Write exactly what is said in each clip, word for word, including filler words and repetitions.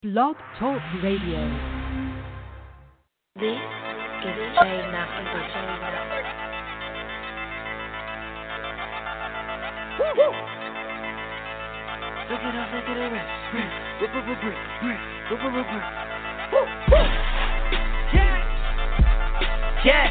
Blog Talk Radio. This is Jay Knox. Woo! Look it up, look it up, brick, brick, brick, brick, brick, brick, brick, brick, brick. Woo, woo. Yeah, yeah.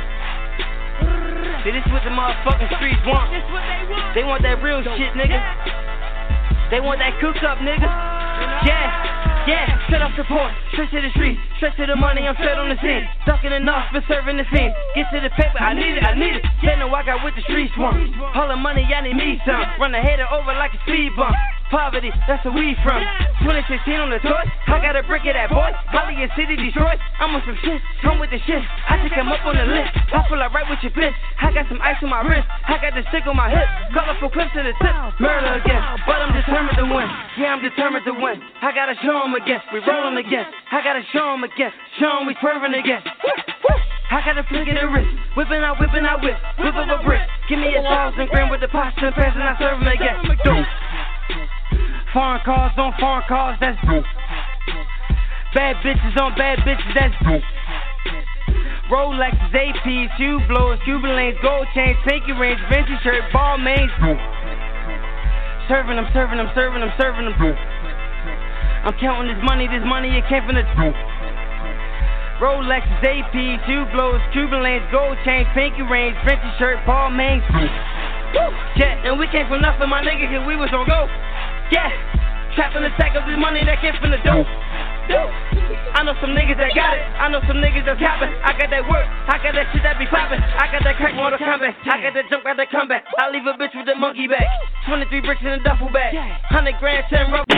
See, this is what the motherfucking streets want. This what they want. They want that real shit, nigga. They want that cook up, nigga. Yeah. Yeah, set off the porch, straight to the street, straight to the money, I'm straight on the scene. Ducking enough for serving the scene. Get to the paper, I need it, I need it. They know I got what the streets want. All the money, I need me some. Run the hater over like a speed bump. Poverty, that's where we from. twenty sixteen on the toy, I got a brick of that boy. Hollywood City, Detroit, I'm on some shit. Come with the shit, I think I'm up on the list. I feel like right with your bitch. I got some ice on my wrist, I got the stick on my hip. Colorful clips to the tip, murder again. But I'm determined to win, yeah, I'm determined to win. I gotta show 'em again, we rollin' again. I gotta show 'em again, show 'em we swerving again. I got a flick of the wrist, whipping out, whipping out, whip, whip up a brick. Give me a thousand grand with the pasta and pants and I serve 'em again. Dope. Foreign cars on foreign cars, that's dope. Bad bitches on bad bitches, that's dope. Rolexes, A Ps, shoe blowers, Cuban lanes, gold chains, pinky rings, vintage shirt, ball mains, dope. Serving them, serving them, serving them, serving them, dope. I'm counting this money, this money, it came from the dope. Rolexes, A Ps, shoe blowers, Cuban lanes, gold chains, pinky rings, vintage shirt, ball mains, dope. Yeah, and we came from nothing, my nigga, cause we was on go. Yeah, trapping the stack of this money that came from the dope. I know some niggas that got it, I know some niggas that's capping. I got that work, I got that shit that be clapping. I got that crack Mortal Kombat, I got that jump, got that comeback. I leave a bitch with the monkey back. twenty-three bricks in a duffel bag, one hundred grand, ten rubber.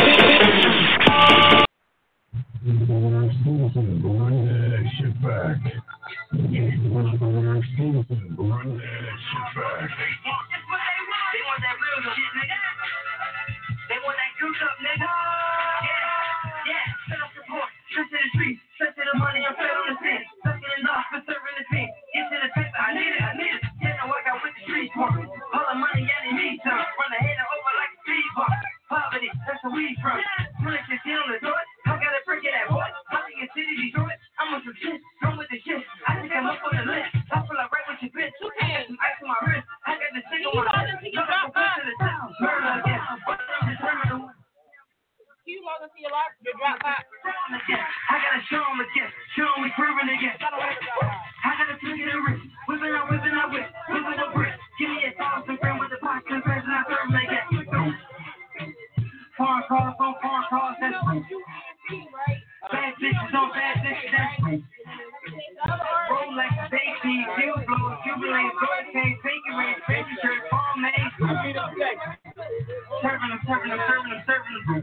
Run that shit back. Run that shit back. They want that real shit, nigga. They want that cook up, nigga. Yeah, yeah. Set up the porch, straight to the street, straight to the money, I'm straight on the scene. Sucking enough for serving the scene. Get to the paper, I need it, I need it. Yeah, know I got what the streets want. All the money, I need me some. Run the hater over like a speed bump. Poverty, that's where we from. twenty sixteen on the door, I got a brick of that boy. Hollywood City, Detroit, I'm on some shit. Come with the shit, I think I'm up on the list. I feel like right with your bitch. I got some ice on my wrist, I got the stick on my wrist. Colorful clips to the top, murder again. But I'm determined to win. You log into your live, your drop box. I gotta show 'em again, show 'em we proving again. I gotta flick it and wrist, whipping out, whipping out, whip, whipping a brick. Give me a thousand grand with the pasta and pants and I serve 'em again. Foreign cars on foreign cars, that's bad bitches on bad bitches, that's Rolex, baby, Q blowers, Cuban lanes, gold chains, pinky rings, baby shirt, ball mains. Serving them, serving them, serving them, serving them.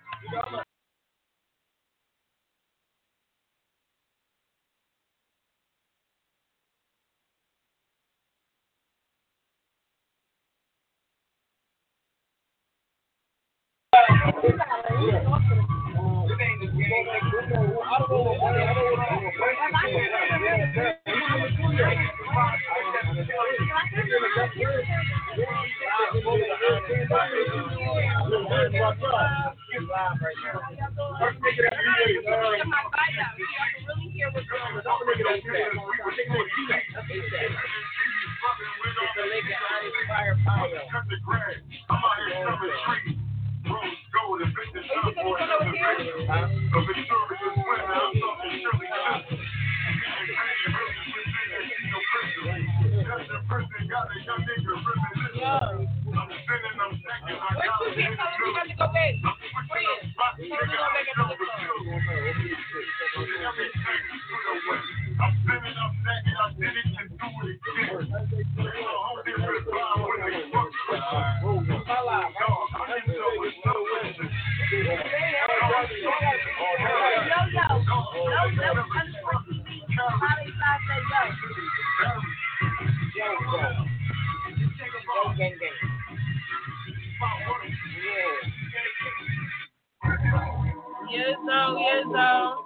Yes, so, yes, so.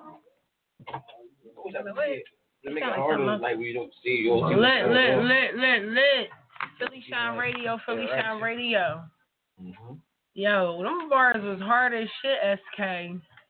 Let make it harder, like we don't see you. Lit, lit, lit, lit, lit. Philly Shine Radio, Philly Shine Radio. Mm-hmm. Yo, them bars was hard as shit, S K.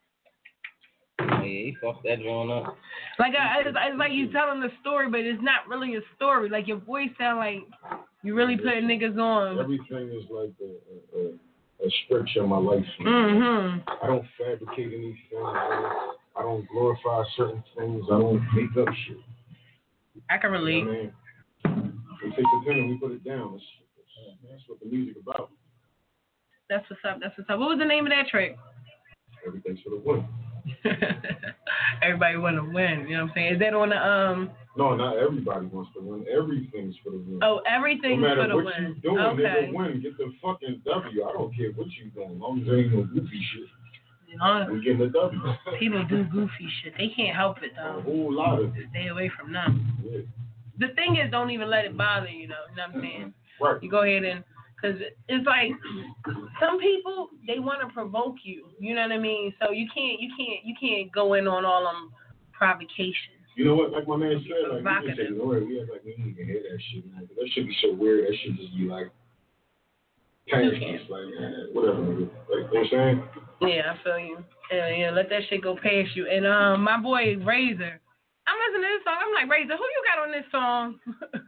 Yeah, he fucked that joint up. Like, I, it's, it's like you telling a story, but it's not really a story. Like, your voice sound like you really putting niggas on. Everything is like a, a, a scripture in my life. Mm-hmm. I don't fabricate anything. I don't, I don't glorify certain things. I don't make up shit. I can relate. You know what I mean? We take the pen and we put it down. That's, that's what the music about. That's what's up. That's what's up. What was the name of that track? Everything's for the win. Everybody want to win. You know what I'm saying? Is that on the um? No, not everybody wants to win. Everything's for the win. Oh, everything's no for the win. No matter what you doing, okay. nigga, win. Get the fucking W. I don't care what you doing. As long as there ain't no goofy shit. Honestly, we getting the W. People do goofy shit. They can't help it though. A whole lot of it. Stay away from them. Yeah. The thing is, don't even let it bother you. Know, you know what I'm saying? Right. You go ahead and. Because it's like some people, they want to provoke you. You know what I mean? So you can't you can't you can't go in on all them provocations. You know what? Like my man said, like we can say, Lord, we have like we don't even hear that shit, man. That should be so weird. That should just be like kind of just like man, whatever. Like, you know what I'm saying? Yeah, I feel you. Yeah, yeah, let that shit go past you. And um, my boy Razor, I'm listening to this song. I'm like, Razor, who you got on this song?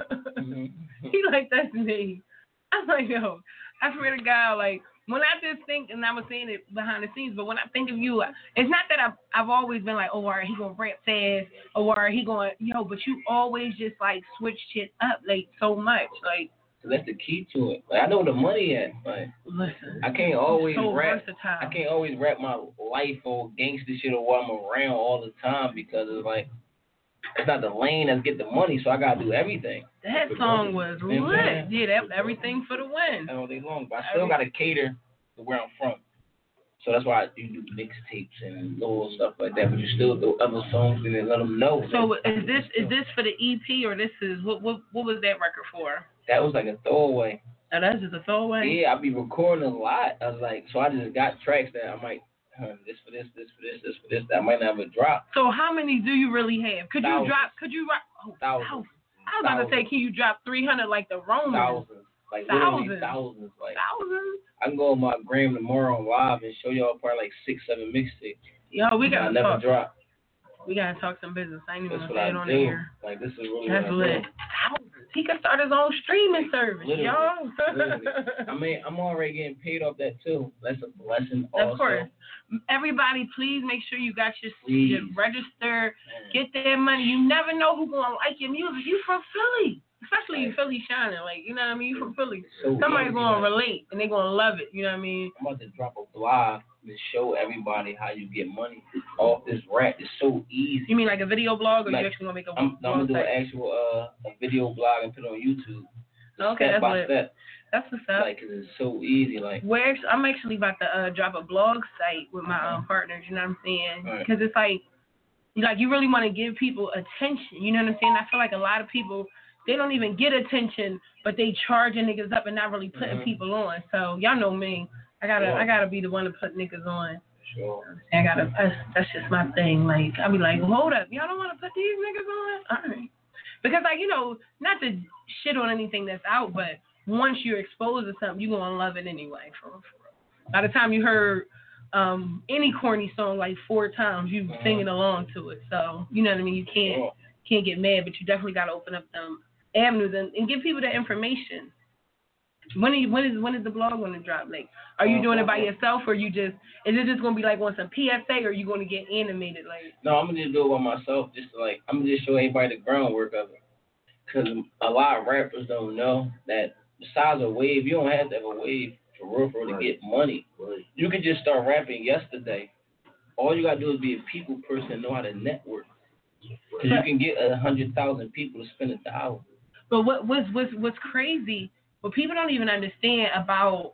Mm-hmm. He like, that's me. I'm like, yo, I swear to God, like, when I just think, and I was saying it behind the scenes, but when I think of you, it's not that I've, I've always been like, oh, all right, he going to rap fast, or all right, he going, yo, but you always just, like, switch shit up, like, so much, like. So that's the key to it. Like, I know the money at, but listen, I can't always so rap. Versatile. I can't always rap my life or gangster shit or while I'm around all the time because it's like, it's not the lane that's get the money, so I gotta do everything. That song was lit. Yeah, that everything for the win. All day long, but I still gotta cater to where I'm from. So that's why you do mixtapes and little stuff like that. But you still do other songs and then let them know. So is this is this for the E P or this is what what what was that record for? That was like a throwaway. Oh, that's just a throwaway. Yeah, I be recording a lot. I was like, so I just got tracks that I might. This for this, this for this, this for this. That might never drop. So how many do you really have? Could Thousands. you drop? Could you drop? Oh, thousands. I was about to say, can you drop three hundred like the Romans? Thousands, like thousands. literally thousands, like thousands. I can go on my gram tomorrow on live and show y'all probably like six, seven mixtapes. Yo, we gotta I never talk. drop. We gotta talk some business. I ain't even That's gonna say it I on do. the air. Like this is really That's what I lit. do. Thousands. He could start his own streaming service, Literally. y'all. Literally. I mean, I'm already getting paid off that too. That's a blessing. Also. Of course. Everybody, please make sure you got your, Please. your register. Get that money. You never know who's gonna like your music. You from Philly, especially you Philly shining. Like you know what I mean. You from Philly. So Somebody's easy, gonna man. relate and they're gonna love it. You know what I mean. I'm about to drop a blog to show everybody how you get money off this rap. It's so easy. You mean like a video blog, or Like, you actually gonna make a I'm, I'm blog gonna do an site? actual uh, a video blog and put it on YouTube. Okay, step that's by lit. step. That's what's up. Like, 'cause it's so easy. Like, Where I'm actually about to uh, drop a blog site with my um, partners. You know what I'm saying? Right. Because it's like, like you really want to give people attention. You know what I'm saying? I feel like a lot of people, they don't even get attention, but they charging niggas up and not really putting Mhm. people on. So y'all know me. I gotta, Yeah. I gotta be the one to put niggas on. sure. I gotta. That's, that's just my thing. Like I be like, well, hold up, y'all don't want to put these niggas on? All right. Because like you know, not to shit on anything that's out, but once you're exposed to something, you're gonna love it anyway. For, for by the time you heard um, any corny song like four times, you Mhm. singing along to it. So you know what I mean. You can't Sure. can't get mad, but you definitely gotta open up them avenues and, and give people the information. When are you, when is when is the blog gonna drop? Like, are you doing it by yourself, or you just is it just gonna be like on some P S A, or are you gonna get animated? Like, No, I'm gonna just do it by myself. Just to, like, I'm gonna just show everybody the groundwork of it. Cause a lot of rappers don't know that besides a wave, you don't have to have a wave for real, for real to get money. Right. You could just start rapping yesterday. All you gotta do is be a people person and know how to network. Cause you can get a hundred thousand people to spend a dollar. but what what's what's what's crazy? What people don't even understand about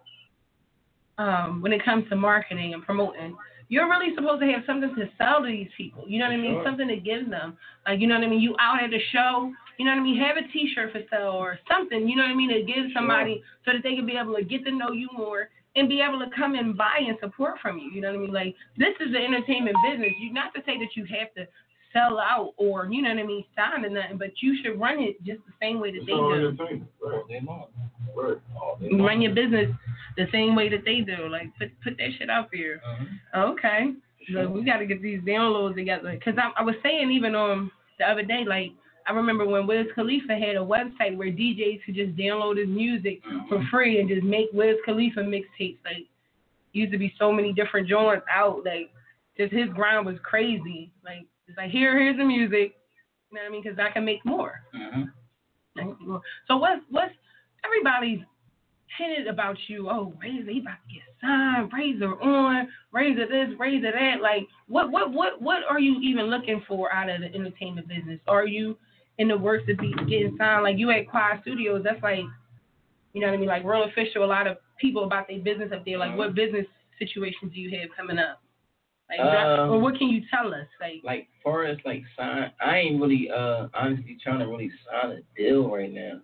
um, when it comes to marketing and promoting, you're really supposed to have something to sell to these people. You know what I mean? Sure. Something to give them. Like, you know what I mean? You out at a show, you know what I mean? Have a T-shirt for sale or something, you know what I mean, to give somebody so that they can be able to get to know you more and be able to come and buy and support from you. You know what I mean? Like, this is the entertainment business. You not to say that you have to sell out or, you know what I mean, sign to nothing, but you should run it just the same way that It's they all do. entertainment. Right. All day long. Right. All day You long. run your business the same way that they do. Like, put put that shit out there. Uh-huh. Okay. Sure. So we got to get these downloads together. Because I, I was saying even um the other day, like, I remember when Wiz Khalifa had a website where D Js could just download his music mm-hmm. for free and just make Wiz Khalifa mixtapes. Like, used to be so many different joints out. Like, just his grind was crazy. Like, it's like, here, here's the music. You know what I mean? Because I can make more. Mm-hmm. So what's, what's everybody's hinted about you? Oh, Razor, he about to get signed. Razor on. Razor this, Razor that. Like, what, what, what, what are you even looking for out of the entertainment business? Are you in the works of be getting signed? Like, you at Quad Studios, that's like, you know what I mean? Like, real official. A lot of people about their business up there. Like, mm-hmm. what business situations do you have coming up? Like, um, or what can you tell us? Like, like far as like sign, I ain't really uh honestly trying to really sign a deal right now.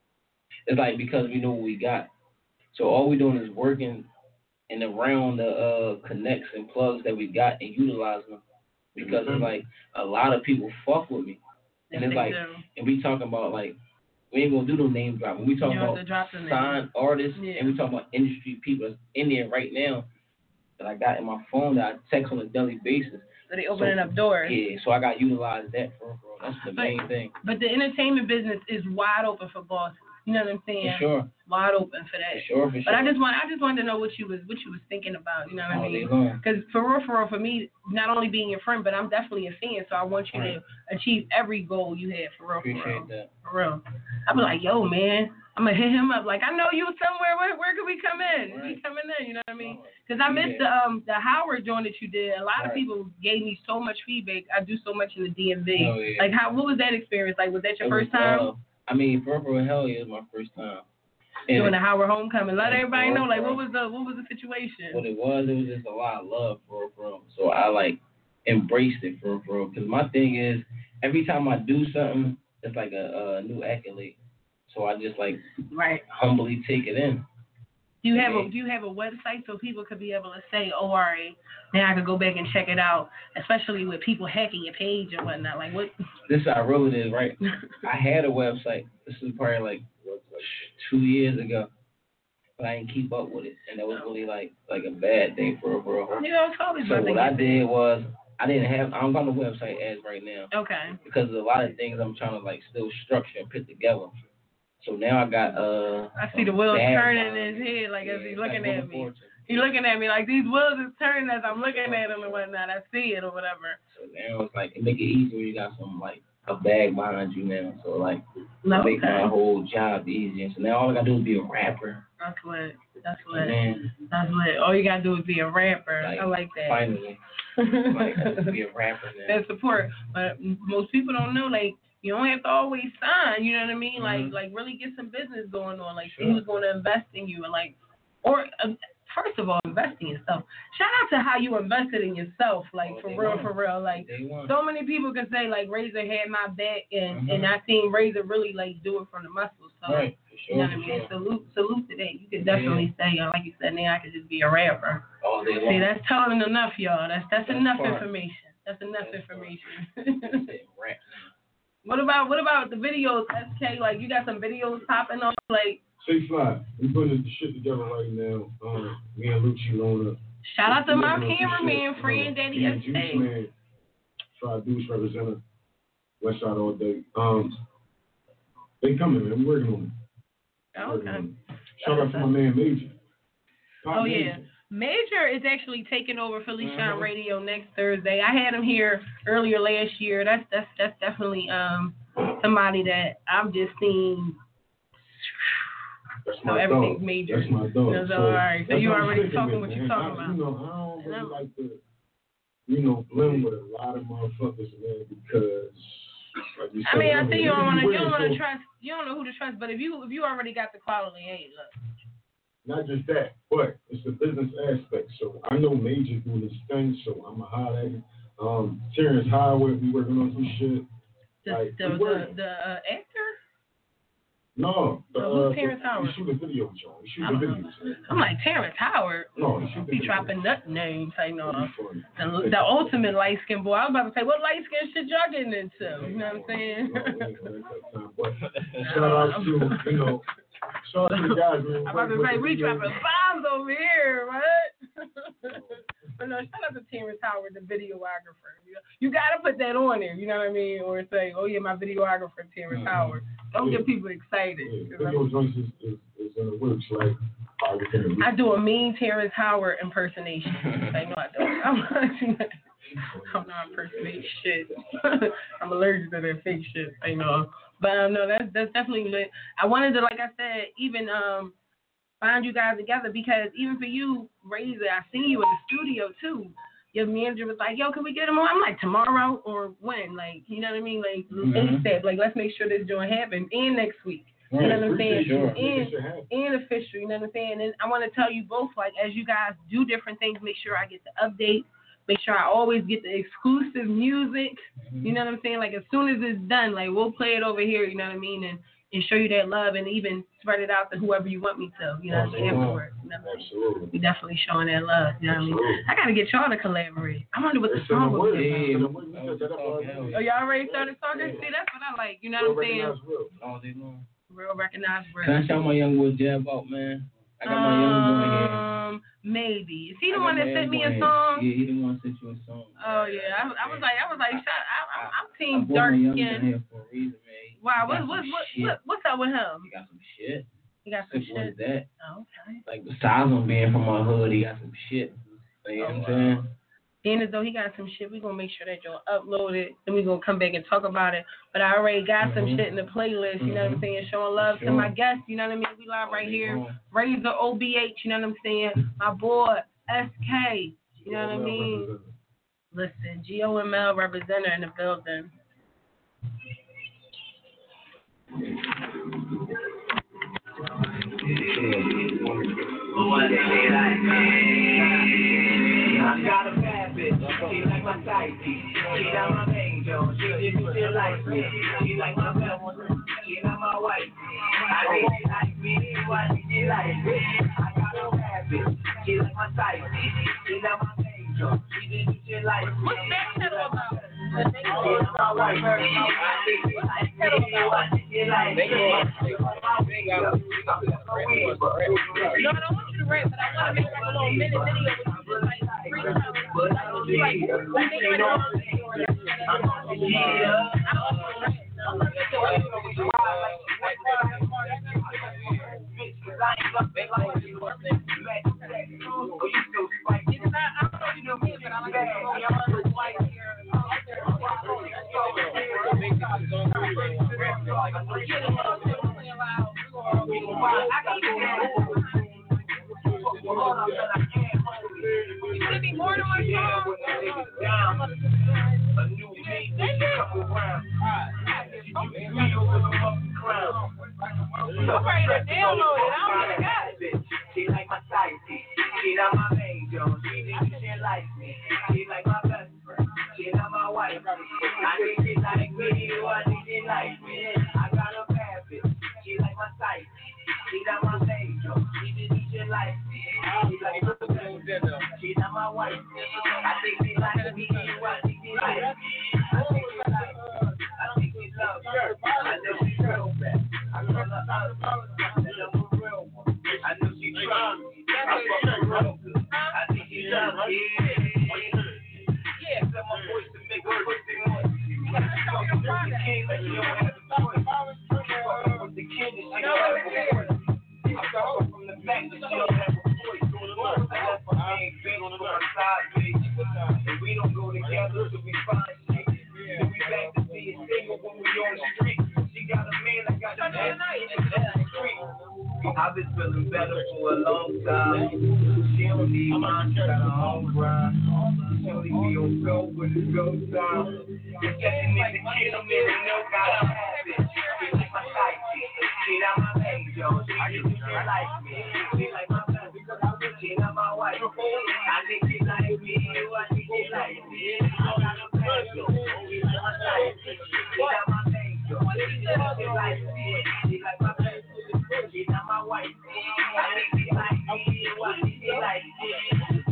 It's like because we know what we got, so all we doing is working and around the uh connects and plugs that we got and utilizing them. Because mm-hmm. it's like a lot of people fuck with me, and it's like, do. and we talking about like we ain't gonna do no name dropping. We talking about signed artists, yeah. and we talking about industry people that's in there right now. That I got in my phone that I text on a daily basis. So they opening so, up doors. Yeah, so I got to utilize that for, for that's the but, main thing. But the entertainment business is wide open for bosses. You know what I'm saying? For sure. Wide open for that. For sure, for sure. But I just want I just wanted to know what you was what you was thinking about. You know what I mean? Because for real, for real, for me, not only being your friend, but I'm definitely a fan. So I want you right. to achieve every goal you have. For real, Appreciate for real. that. For real. I be like, yo, man. I'm going to hit him up. Like, I know you somewhere. Where, where could we come in? Right. We coming in, you know what I mean? Because I missed yeah. the um the Howard joint that you did. A lot right. of people gave me so much feedback. I do so much in the D M V. Oh, yeah. Like, how? What was that experience? Like, was that your it first was, time? Uh, I mean, for real, hell yeah, it was my first time. And doing the Howard homecoming. Let everybody know, like, what was the what was the situation? What it was, it was just a lot of love for real, for real. So I, like, embraced it for real, for real. Because my thing is, every time I do something, it's like a, a new accolade. So I just like right. humbly take it in. Do you have a Do you have a website so people could be able to say, "Oh, all right, now I could go back and check it out," especially with people hacking your page and whatnot. Like what? This is how real it is, right? I had a website. This was probably like two years ago, but I didn't keep up with it, and that was really like like a bad thing for a girl. Yeah, it's always so what I did was I didn't have. I don't got a website as right now. Okay. Because there's a lot of things I'm trying to like still structure and put together. So now I got uh. I see the wheels turning in his head like yeah, as he's looking at me. He's looking at me like these wheels is turning as I'm looking at him and whatnot. I see it or whatever. So now it's like it make it easy when you got some like a bag behind you now. So like no, it make okay. my whole job easier. So now all I gotta do is be a rapper. That's lit. That's lit. Man, That's lit. All you gotta do is be a rapper. Like, I like that. Finally, like just be a rapper now. That support, but most people don't know like. You don't have to always sign, you know what I mean? Mm-hmm. Like, like really get some business going on. Like, sure. who's going to invest in you? And like, or uh, first of all, invest in yourself. Shout out to how you invested in yourself. Like, oh, for real, want. for real. Like, so many people can say like Razor had my back, and mm-hmm. and I seen Razor really like do it from the muscles. So, right. For sure, you know what I mean? Sure. Salute, salute to that. You could definitely yeah. say, like you said, now I could just be a rapper. All day long. See, that's telling enough, y'all. That's that's, that's enough part. information. That's enough that's information. Rap. What about what about the videos, S K? Like you got some videos popping off, like. Six Five. We putting the shit together right now. Um, me and Lucci on Shout out to my cameraman, friend Daddy S K. Juice Man, Try Deuce representative, West Side all day. Um, they coming, man. We working on it. Okay. On it. Shout out to my man Major. Pop oh Major. yeah. Major is actually taking over Philly Shine mm-hmm. Radio next Thursday. I had him here earlier last year. That's that's that's definitely um somebody that I've just seen. That's so my everything's dog. Major. That's my dog. That's so, all right. So you already talking it, what man. you're talking I, about. You know, I don't really like to, you know, blend with a lot of motherfuckers, man, because. Like you I mean, I man, think you don't want to. You don't want to so, trust. You don't know who to trust. But if you if you already got the quality, hey, look. Not just that, but it's the business aspect. So I know Major doing his thing, so I'm a highlight him. Um, Terrence Howard, we working on some shit. The like, the the, the uh, actor? No, the, so who's uh, Terrence the, Howard? He shoot a video, John. He shoot I'm, the videos. I'm like Terrence Howard. No, he shoot the He videos. dropping nut names. I know. The, the ultimate light skin boy. I was about to say, what light skin shit y'all getting into? You know what I'm saying? Shout out to, you know, Shout out to the guys, man. I'm about to say, we dropping bombs over here, what? But no, shout out to Terrence Howard, the videographer. You, know, you got to put that on there, you know what I mean? Or say, oh, yeah, my videographer, Terrence mm-hmm. Howard. Don't yeah. get people excited. Yeah, video joints is, is, is in the works, like, I do a mean Terrence Howard impersonation. I know I don't. I'm not, I'm not impersonating shit. I'm allergic to that fake shit. I know. But um, no, that's that's definitely lit. I wanted to, like I said, even um find you guys together because even for you, Razor, I seen you in the studio too. Your manager was like, "Yo, can we get him on?" I'm like, "Tomorrow or when?" Like, you know what I mean? Like, mm-hmm. instead, like, let's make sure this joint happens and next week. You know what I'm saying? Sure. And, and official, you know what I'm saying? And I want to tell you both, like, as you guys do different things, make sure I get the updates. Make sure I always get the exclusive music. Mm-hmm. You know what I'm saying? Like, as soon as it's done, like, we'll play it over here, you know what I mean? And, and show you that love and even spread it out to whoever you want me to, you know what I'm saying? Afterwards. You know what I mean? Absolutely. We definitely showing that love, you know what I mean? I got to get y'all to collaborate. I wonder what the song will be. Oh, y'all already started talking? See, that's what I like, you know what I'm saying? All day long. Real recognized real. Can I shout my young boy Jab out, man? I got my young boy here. Um, maybe. Is he the one that sent me a song? Yeah, he the one that sent you a song. Oh yeah, I, I was like, I was like, shut. I, I, I'm team dark skin. Here for a reason, man. Wow, what, what, what, what, what's up with him? He got some shit. He got some Simple shit. as that. Oh, okay. Like besides him being from my hood, he got some shit. You know what I'm saying? Being as though he got some shit, we're going to make sure that you'll upload it, and we're going to come back and talk about it. But I already got mm-hmm. some shit in the playlist, you know mm-hmm. what I'm saying, showing love sure. to my guests, you know what I mean? We live right here. Razor O B H, you know what I'm saying? My boy, S K, you know what I mean? Listen, G O M L representative in the building. I got a bad bitch, she like my side piece, she like my angel, she just feel like me, she like my best one, she like my wife, I think she like me, why did she like me? I got a bad bitch, she like my side piece, she like my angel, she just feel like me. What's that about? She like my wife, I think she like me, why did she like me? No, I don't want you to rap, but I want to make like a little minute video with you, just like three times. Like, one thing I don't want to do, I don't want you to rap. I want you to Give me more than one song. A new beat, couple rounds. I'm ready to download it. I don't even got it. She like my side piece. She not my angel. She think she like me. She like my best friend. She not my wife. I think she like me. I think she like me. I got a bad bitch. She like my side piece. She not my angel. She think she like me. She like my best friend. She not my wife. I think she like me. I think she like me. I think she like me. I think she love me. I know she real bad. I call her out. I know I'm a real one. I know she trusts me. I fuck her real good. I think she loves me. Yeah, tell my voice to make her pussy more. Fuck with the king like she don't have a choice. Fuck with the king and she don't have a voice. I fuck her from the back and she don't have a voice. I left her main bitch for my side bitch. And we don't go together till we find shit. Then we back to being single when we on the street. She got a man, I got a man. I've been feeling better for a long time. She don't need mine, she got her own grind. She only be on go when it's go time. Just catching nigga kid, I'm in the no gotta have it. She like my side chick, she not my angel. She just she like me, she like my best. She not my wife. I think she like me, I think she like me. I got a bad girl, she like my side chick, she not my angel. She like me, she like my best. She not my wife. I think she like me. Why she like me?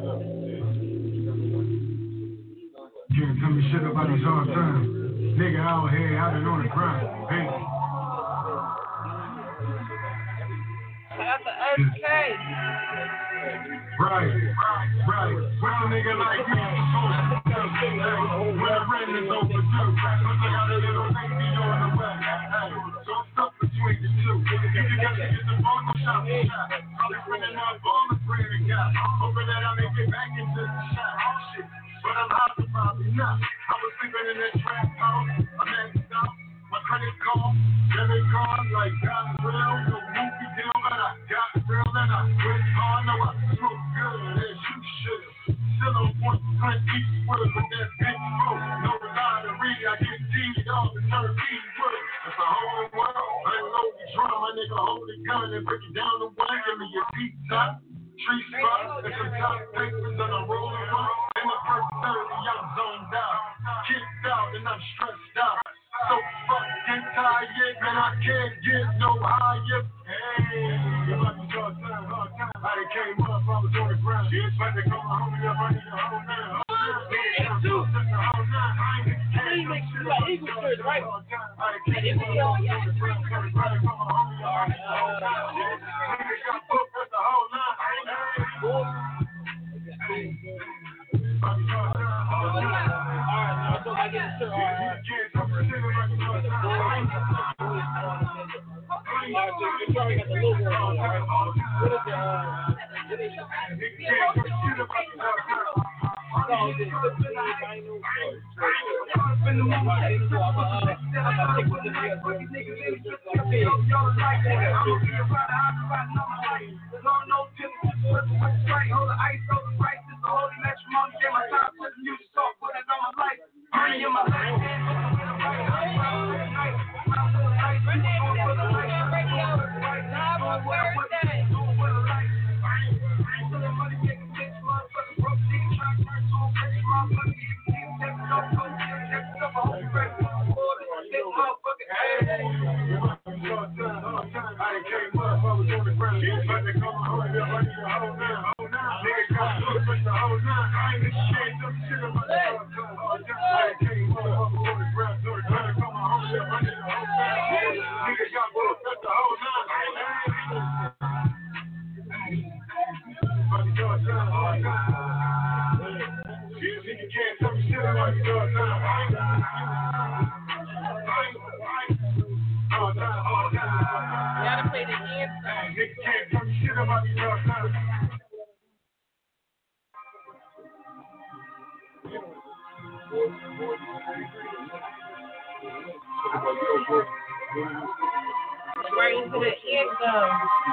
Can't tell me shit about these hard times. Nigga out here, out and on the grind. Hey. That's an S K. Right, right. When a nigga like me, when the rent is overdue, look out a little baby on the way. Hey, so I'm stuck between the two. You can get the phone to shop for shop. I'll be spending up all the bread and gas. Hoping that I make it back into the shop. Shit, but I'm out to probably not. I was sleeping in that trap house. I'm at out. My credit card, debit card, like got real. No movie deal, but I got real. And I went hard. No, I smoke good as you should. Still on point, hunt each word with that big road. No lie to read, I get deed off the thirteen word. It's a whole world. I know the drama, nigga, hold the gun and break it down the one. Give me a deep top. Tree spot and some top papers and I'm rolling one. In the first thirty, I'm zoned out. Kicked out and I'm stressed out. So fucking tired, man, I can't get no higher. Hey, about to start time, hard time. I done came up, I was on the ground. About to call my homie up, I need a whole nine. Hey, two. Three makes you like Eagle shirts, right? Hey, this video, yeah. Right into the end zone.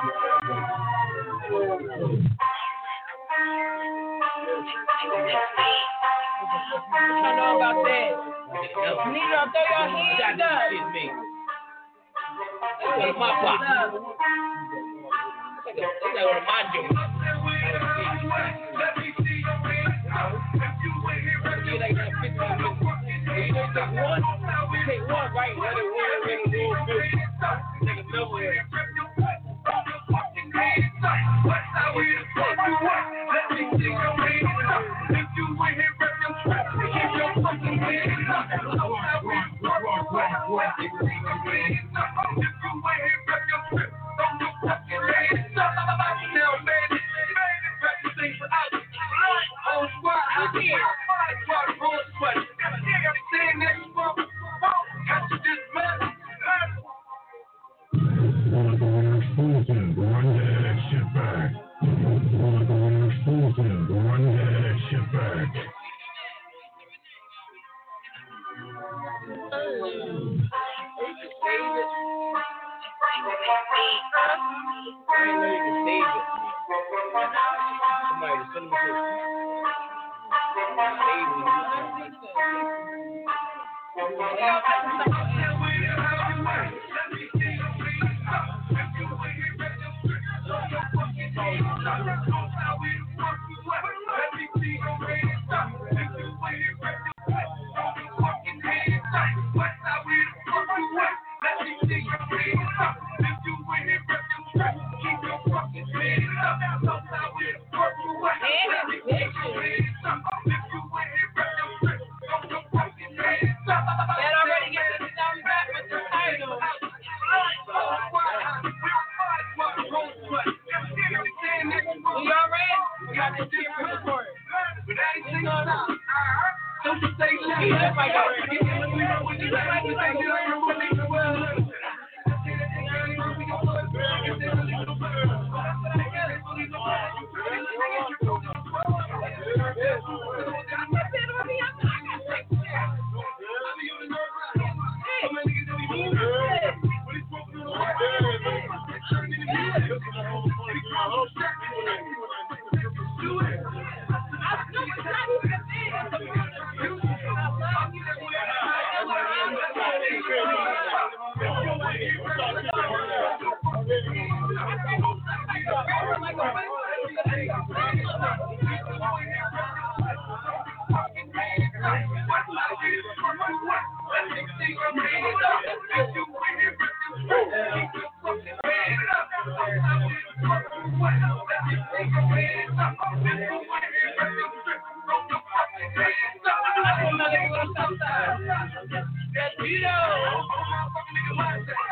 I know about that. Nigga, throw your hands up. That's one of my pops. That's like one of my joints. You like that fifty-five minutes. You know, take one, take one, right? Let it wear, let it roll good. Take another one. Let me see your hands up. If you ain't here, rep your trap. Keep your fucking hands up. If you ain't here, rep your trap. Don't you fucking hands up. Now, man, represent for us. On squad, I hear. Squad, roll sweat. Saying that you won't. Catch this man. Wanna go on exclusive, run that shit back. Wanna go on exclusive, run that shit back.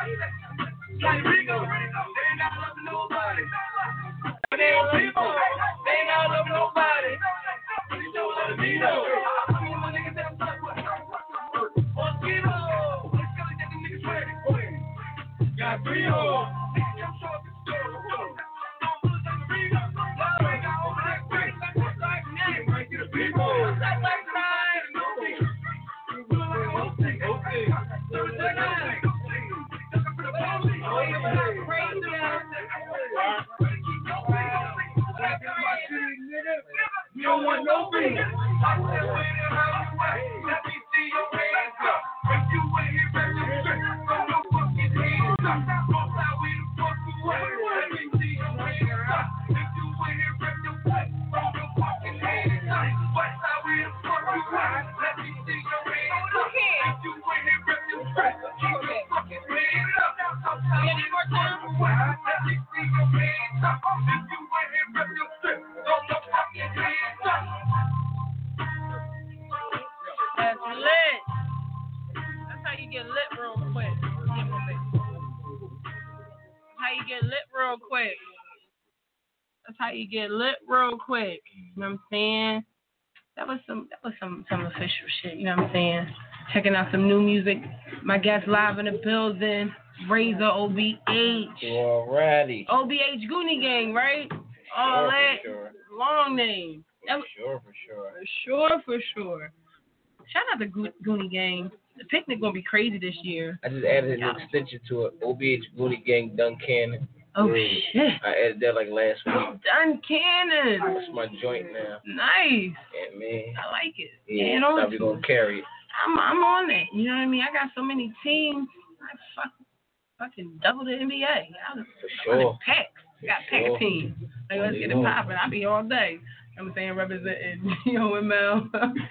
Like Rico, they ain't got love for nobody. They ain't people, they ain't got love for nobody. You don't let me know. I mean, my niggas that fuck with. Mosquito, let's go get the niggas ready. Got three hoes. I'm sure it's still don't lose on the Rico. Now I got over that quick. Like, like, name, right to the people. Like, like, time. No thing. You feel like a whole thing. Whole thing. So it's like, I you don't want no beef. I said, wait a minute, let me see your hands up. If you ain't here, back to straight, throw your fucking hands up. Don't fly with the fuck away. Let me see your hands up. If you ain't here, back to straight, throw your fucking hands up. West side with the fuck away. Let me see your hands up. If you ain't here, back to straight, keep your fucking hands up. Any more time? Let me see your hands up. If you ain't here, back to straight, throw your fucking hands up. That's lit. That's how you get lit real quick. How you get lit real quick. That's how you get lit real quick. You know what I'm saying? That was some that was some some official shit, you know what I'm saying? Checking out some new music. My guest live in the building. Razor O B H. Alrighty. O B H Goonie Gang, right? All Sure, that for sure. long name. That was, Sure, for sure. for sure, for sure. Shout out to Go- Goonie Gang. The picnic gonna be crazy this year. I just added an extension to it. O B H Goonie Gang Duncannon. Oh Mm. shit. I added that like last week. Duncannon. That's my joint now. Nice. Yeah, man. I like it. Yeah, Add I'm on to gonna it. carry it. I'm I'm on it. You know what I mean? I got so many teams. I fuck, fucking double the N B A. I was For running sure. packs. Got pack sure. teams. Like let's get it popping. I'll be all day. I'm saying representing Yo and Mel.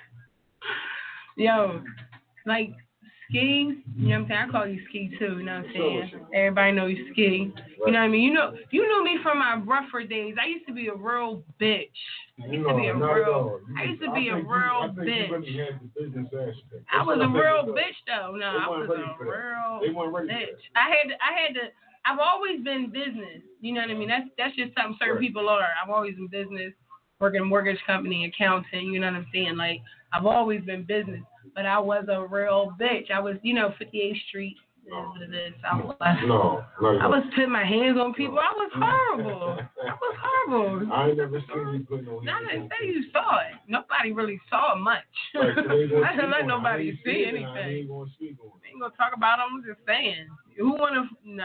Yo, like Ski, you know what I'm saying? I call you Ski too, you know what I'm saying? Everybody know you Ski. You know what I mean? You know you knew me from my rougher days. I used to be a real bitch. I used to be a No, not at real all. You I used to just- be I a think you- real I think you bitch. really had the business aspect. I That's was what a think real it was. bitch though. No, They I weren't was ready a for that. real They weren't ready for bitch. that. I had to, I had to I've always been business. You know what I mean? That's that's just something certain Right. people are. I've always been business, working mortgage company, accountant, you know what I'm saying? Like I've always been business. But I was a real bitch. I was, you know, fifty-eighth Street. No. This, I was, No, no, I was putting my hands on people. I was horrible. I was horrible. I ain't never seen you put no hands Now on they say you saw it. Nobody really saw much. Right, so they gonna I didn't speak let on it. I nobody ain't see seen it, I anything. ain't gonna speak on I ain't gonna talk about them. I'm just saying. Who wanna? Nah.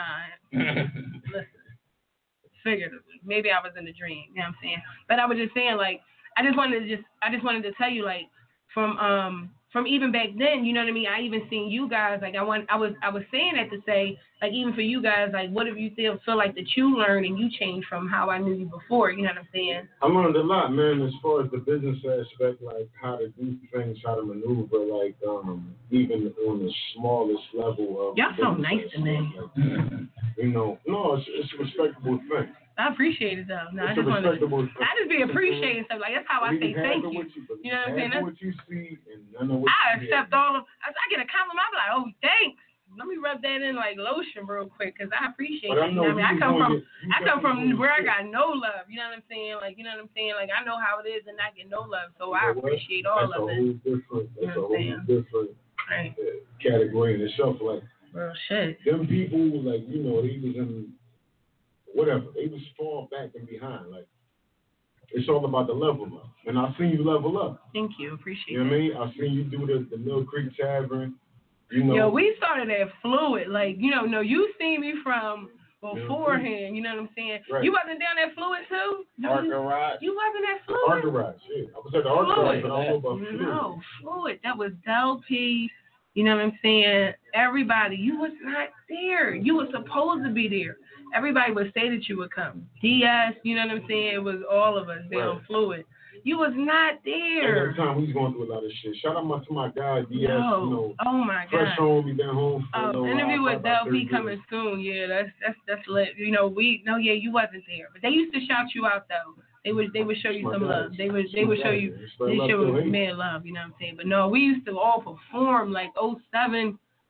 Listen. Figuratively. Maybe I was in a dream. You know what I'm saying? But I was just saying, like, I just wanted to just, I just wanted to tell you, like, from um. From even back then, you know what I mean? I even seen you guys, like I want I was I was saying that to say, like even for you guys, like what if you feel feel like that you learned and you changed from how I knew you before, you know what I'm saying? I learned a lot, man, as far as the business aspect, like how to do things, how to maneuver, like um, even on the smallest level of. Y'all so business nice to me. aspect, like, you know, no, it's, it's a respectable thing. I appreciate it though. No, I It's just a want to. respectable thing. I just be appreciating stuff. Like that's how I You say can thank handle you. what you, but You know what I'm saying? handle That's, what you see and none of what I you accept hear. all of. I, I get a compliment. I be like, oh, thanks. Let me rub that in like lotion real quick, cause I appreciate But I it. You know know what I mean? I you come gonna from get- you I come from definitely where I gonna got no love. You know what I'm saying? Like you know what I'm saying? Like I know how it is and not get no love. So I You know what? appreciate all that's of a it. whole different, You that's know a what I'm whole saying? different Right. uh, category in itself. Like Real shit. them people, like you know, they was in whatever. They was far back and behind. Like it's all about the level up. And I seen you level up. Thank you. Appreciate You know it. what I mean? I seen you do the the Mill Creek Tavern. You know. Yo, we started at Fluid. Like, you know, no, you seen me from beforehand. You know what I'm saying? Right. You wasn't down at Fluid too? Art You, Garage. you wasn't at The Fluid? Art Garage, yeah. I was at the Art Garage, but I don't know about Fluid. No, Fluid. That was Del P. You know what I'm saying? Everybody, you was not there. You was supposed to be there. Everybody would say that you would come. D S, you know what I'm saying? It was all of us there on Right. Fluid. You was not At there. that time, we was going through a lot of shit. Shout out my, to my guy, D S, No. you know. Oh my God. Fresh home, we been home for a Oh, little interview while, with about Del thirty P coming years. soon. Yeah, that's that's that's lit. You know, we no, yeah, you wasn't there, but they used to shout you out though. They would they would show you My some guys. love. They would they My would show guys. you It's like they love show till hate. man love. You know what I'm saying? But no, we used to all perform like oh seven.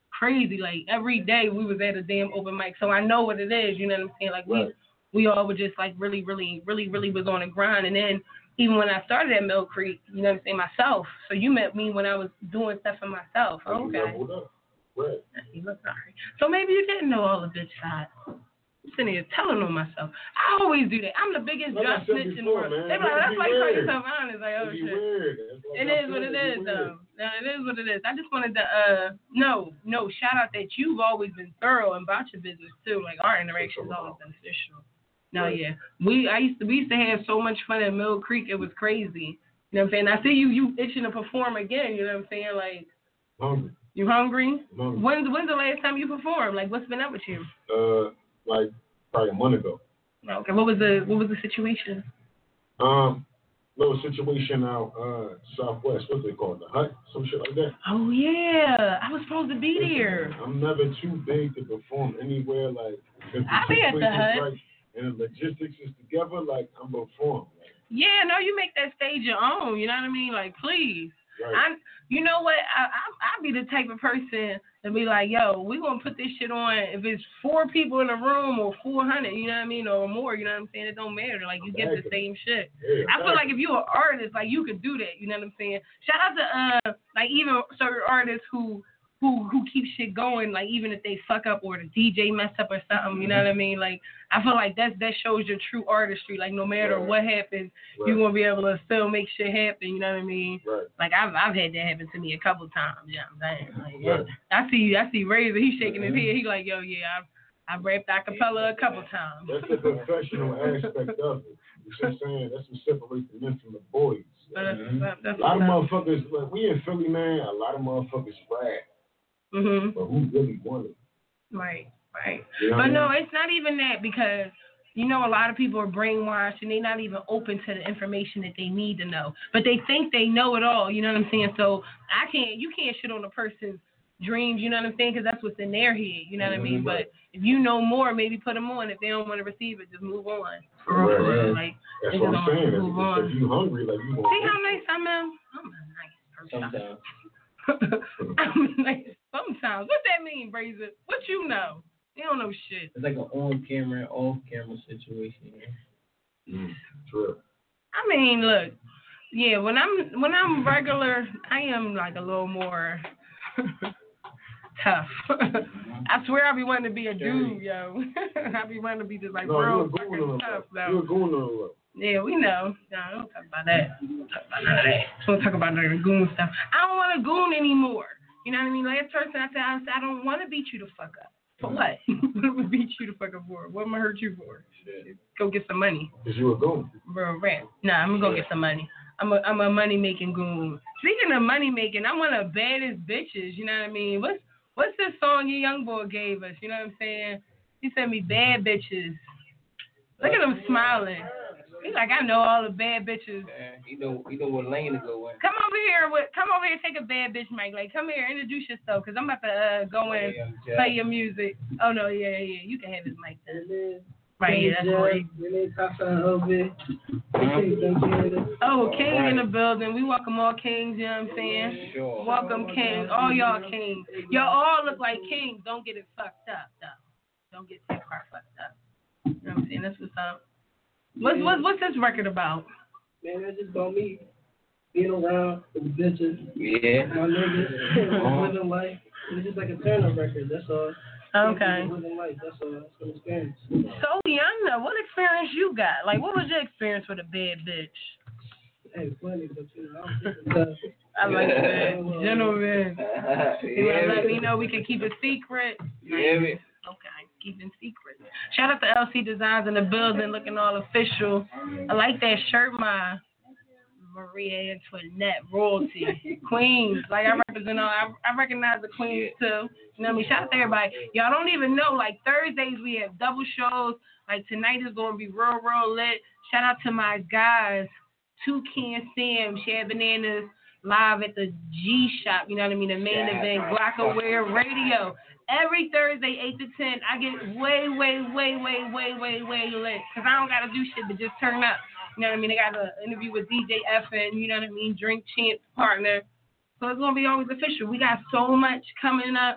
crazy. Like every day we was at a damn open mic, so I know what it is. You know what I'm saying? Like we right. we all were just like really, really, really, really was on the grind. And then even when I started at Mill Creek, you know what I'm saying, myself. So you met me when I was doing stuff for myself. Oh, okay. Right. You look sorry. So maybe you didn't know all the bitch side. I'm sitting here telling on myself. I always do that. I'm the biggest like drop snitch in the world. They be like, that's why you call yourself honest. Like, oh shit. Like it is what it is, though. No, it is what it is. I just wanted to, uh, no, no, shout out that you've always been thorough about your business too. Like our interaction's always been official. No, right. yeah. We I used to we used to have so much fun at Mill Creek. It was crazy. You know what I'm saying? I see you you itching to perform again. You know what I'm saying? Like, hungry. You hungry? hungry? When's when's the last time you performed? Like, what's been up with you? Uh, like probably a month ago. Okay. What was the what was the situation? Um, little situation out uh southwest. What's it called? The Hut, some shit like that. Oh yeah, I was supposed to be Listen, there. I'm never too big to perform anywhere. Like, I'll be at the Hut. Right, and the logistics is together, like I'm performing. Like, yeah, no, you make that stage your own. You know what I mean? Like, please. Right. I, you know what? I, I, I'd be the type of person to be like, yo, we gonna put this shit on. If it's four people in a room or four hundred, you know what I mean, or more, you know what I'm saying? It don't matter. Like, you get the same shit. Yeah, I feel like if you're an artist, like you could do that. You know what I'm saying? Shout out to uh, like even certain artists who. Who who keep shit going, like even if they fuck up or the D J mess up or something, you know what I mean? Like I feel like that that shows your true artistry. Like no matter right. what happens, right. you're gonna be able to still make shit happen. You know what I mean? Right. Like I've I've had that happen to me a couple times. Yeah, I'm saying. Like, right. I see I see Razor. He's shaking his head. He like, yo, yeah, I've I've rapped acapella a couple times. That's the professional aspect of it. You see what I'm saying? That's what separates the men from the boys. Mm-hmm. That's, that's a lot of motherfuckers. Like, we in Philly, man. A lot of motherfuckers rap. Mm-hmm. But who really won it? Right, right. You know but I mean? no, it's not even that because, you know, a lot of people are brainwashed and they're not even open to the information that they need to know. But they think they know it all, you know what I'm saying? So I can't, you can't shit on a person's dreams, you know what I'm saying? Because that's what's in their head, you know what mm-hmm. I mean? But if you know more, maybe put them on. If they don't want to receive it, just move on. For real, right. Like, that's what I'm saying. If, on. if you hungry, like you See how nice I am? I'm a nice person. Sometimes. I'm nice. Sometimes. What that mean, Brazen? What you know? You don't know shit. It's like an on-camera, off-camera situation. Mm, true. I mean, look, yeah. When I'm when I'm regular, I am like a little more tough. I swear I be wanting to be a dude, yo. I be wanting to be just like no, real fucking tough, though. You're going on the Yeah, we know. No, don't talk about that. Don't talk about none of that. Don't talk about the goon stuff. I don't want to goon anymore. You know what I mean? Last person I said, I said, I don't want to beat you the fuck up. For what? What am I beat you the fuck up for? What am I hurt you for? Shit. Go get some money. Because you a goon. Bro, rap. Nah, I'm going to go get some money. I'm a, I'm a money-making goon. Speaking of money-making, I'm one of the baddest bitches. You know what I mean? What's what's this song your young boy gave us? You know what I'm saying? He sent me bad bitches. Look at him smiling. He's like, I know all the bad bitches. Yeah, you know, you know what lane to go in. Come over here, with, come over here, take a bad bitch mic. Like, come here, introduce yourself, cause I'm about to uh, go in, yeah, play your music. Oh no, yeah, yeah, you can have his mic then. Right, yeah, that's great. Oh, King right. in the building. We welcome all kings. You know what I'm saying? Sure. Welcome kings, all y'all kings. Y'all all look like kings. Don't get it fucked up, though. Don't get that part fucked up. You know what I'm saying? That's what's up. What's, what's, what's this record about? Man, that's just about me being around with the bitches. Yeah. My niggas, living life. It's just like a turn-up record, that's all. Okay. Living life, that's all. That's an experience. So young, though. What experience you got? Like, what was your experience with a bad bitch? Hey, funny, but you know, I'm just I like that. Gentlemen. You yeah, want to let me know we can keep it secret? Yeah, man. Okay, keeping secret. Shout out to L C Designs in the building, looking all official. I like that shirt, my Maria Antoinette royalty, Queens. Like I represent all. I, I recognize the Queens too. You know what I mean? Shout out to everybody. Y'all don't even know. Like Thursdays we have double shows. Like tonight is gonna be real, real lit. Shout out to my guys, Toucan Sam, Shad Bananas, live at the G Shop. You know what I mean? The main yeah, event, Glockaware Radio. Every Thursday, eight to ten, I get way, way, way, way, way, way, way lit. Because I don't got to do shit but just turn up. You know what I mean? I got an interview with D J F N, you know what I mean? Drink Champ partner. So it's going to be always official. We got so much coming up.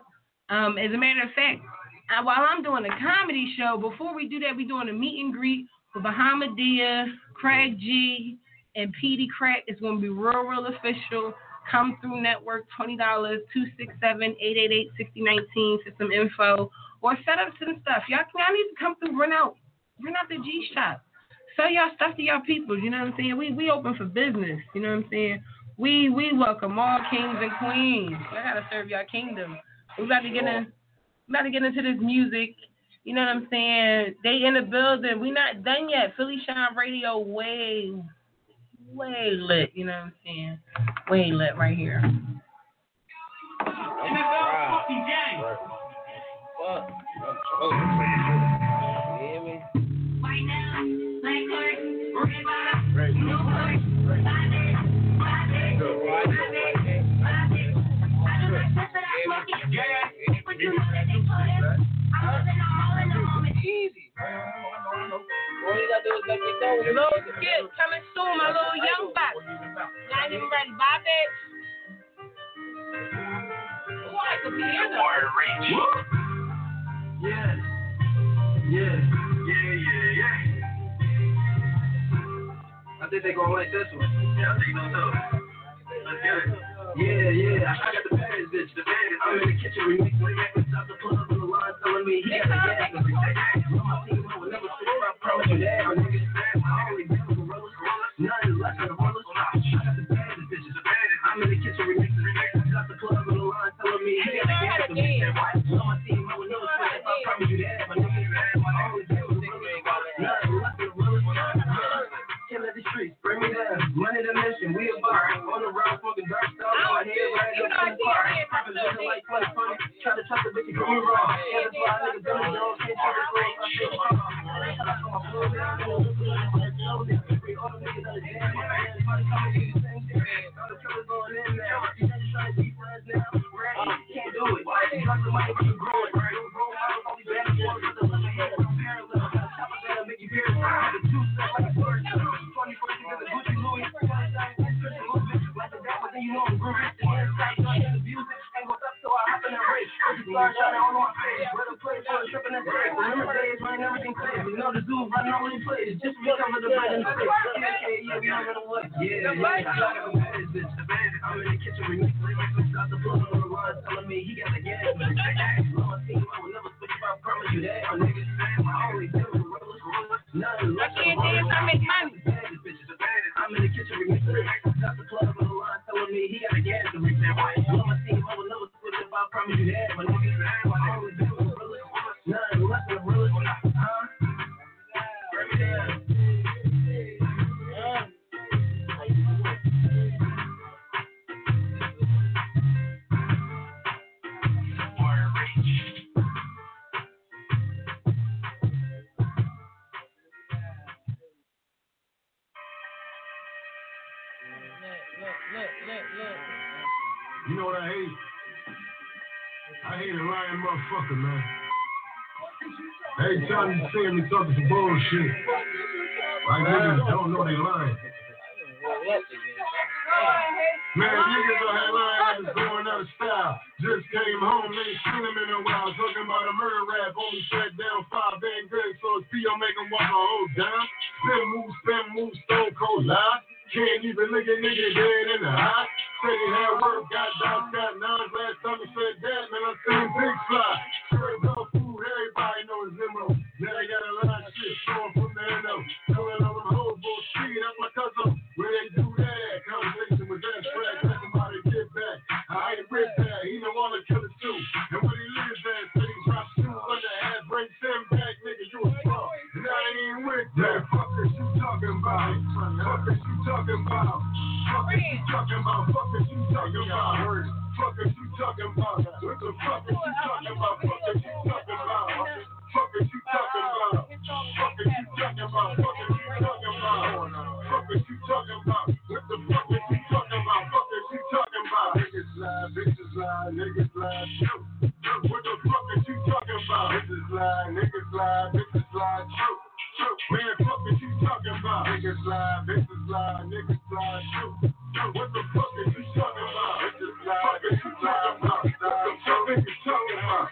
Um, as a matter of fact, I, while I'm doing a comedy show, before we do that, we're doing a meet and greet with Bahamadia, Craig G, and P D Crack. It's going to be real, real official. Come through network, twenty dollars, two six seven, eight eight eight, six zero one nine for some info. Or set up some stuff. Y'all, y'all need to come through, rent out, rent out the G shop. Sell y'all stuff to y'all people, you know what I'm saying? We we open for business, you know what I'm saying? We we welcome all kings and queens. I gotta serve y'all kingdom. We about to get in, we about to get into this music. You know what I'm saying? They in the building. We not done yet. Philly Shine Radio way, way lit. You know what I'm saying? Way lit right here. N F L fucking gang. Fuck. You hear me? Right now, black card, red bottom, blue card, five days, five days, five days, five days. I do not touch it, I smoke it. But you know that they put it. I'm living all in the moment. Easy. All you gotta do is let me know. Your little skit coming soon, my little young box. Not even ready. Bye, bitch. Who I could be in there? Yeah. Yeah. Yeah, yeah, yeah. I think they gonna like this one. Yeah, I think so too. Let's get it. Yeah, yeah. I got the baddest bitch, the baddest. I'm in the kitchen remixing records. Dr. Pull up on the line telling me he got the gas. On my team, I would never switch. I promise you that. My niggas bad. My only deal with gorillas. Nothing less than a roller. I got the baddest bitch, the baddest. I'm in the kitchen remixing records. Dr. Pull up on the line telling me he got the gas. On my team, I would never switch. I promise you that. My niggas bad. My only deal with gorillas. Nothing less than a roller. Killing the streets, bring me down. Money the mission, we about on the road, smoking dark stuff. My head right up in the park. Popping looking like funny, funny. Try to trust the bitch, you do me wrong. Yeah, that's why niggas don't know. Can't try to play. I feel wrong. I come on, floor down. All the niggas on the jam. My hands funny, coming to the same thing. All the killers going in now. You know you're trying to be friends now. Can't do it. Drop the mic, keep growing. Don't grow out, only bad boys with the little head. Parallel, got a chopper that'll make you hear it. I have a two step like a bird. twenty-four together, Gucci, Louis, like the rapper, then you know I'm grooving. The inside, you know, the music ain't what's up, so I hop in that race. Every fly shot on my face, let them play for a trip in that place. Remember days when everything clear, you know the dude running all these plays, just to recover the bread in the face. Yeah, yeah, yeah, no matter what. Yeah, yeah, I got the baddest bitch, the baddest. I'm in the kitchen, we mix it, got the blood on the line, telling me he got the gas, but it's the gas. On my team, I would never switch, I promise you that. My niggas bad, my only deal with rollers, rollers, nothing less than rollers. I make money. I'm in the kitchen remixing it. Got the plug on the line telling me he got a gas to reach that way. On my team, I would never switch if I promise you that. My niggas bad, my only deal with gorillas. Nothing less than gorillas. Huh? Bring me down. You know what I hate? I hate a lying motherfucker, man. Every time you see me talking some bullshit, like niggas don't know they lying. Man, niggas out here lying like it's going out of style. Just came home, ain't seen him in a while. Talking about a murder rap, only sat down five, ain't good. So it's P O make him walk a whole down. Spin move, spin move, stone cold live. Can't even look a nigga dead in the eye. Said he had work, got down, got nines. Last time he said that, man, I seen big fly. Sure as all food, everybody knows his M O. Now they got a lot of shit flowing from the N O. Telling all them hoes, bullshit, that's my cousin. Where they do that at? Conversation with that track, talking about it, get back. I ain't with that, he don't want to kill it too. And when he lives at, said he dropped shoes under half, bring seven back, nigga, you a fraud. And I ain't even with that. Fuck is you talking about? Fuck is you talking about? Fuck is you talking about? Fuck is you talking about? Fuck is you talking about? What the fuck is you talking about? Fuck is you talking about? Fuck is you talking about? Fuck is you talking about? Fuck is you talking about? Fuck is you talking about? What the fuck is you talking about? Fuck is you talking about? Niggas lie, bitches lie, niggas lie, true. What the fuck is you talking about? Bitches lie, niggas lie, bitches lie, true. Man, fuck is you talking about? Niggas lie, bitches lie, niggas lie, true. What the fuck is you talking about? Bitches lie, bitches lie, what the fuck is you talking about?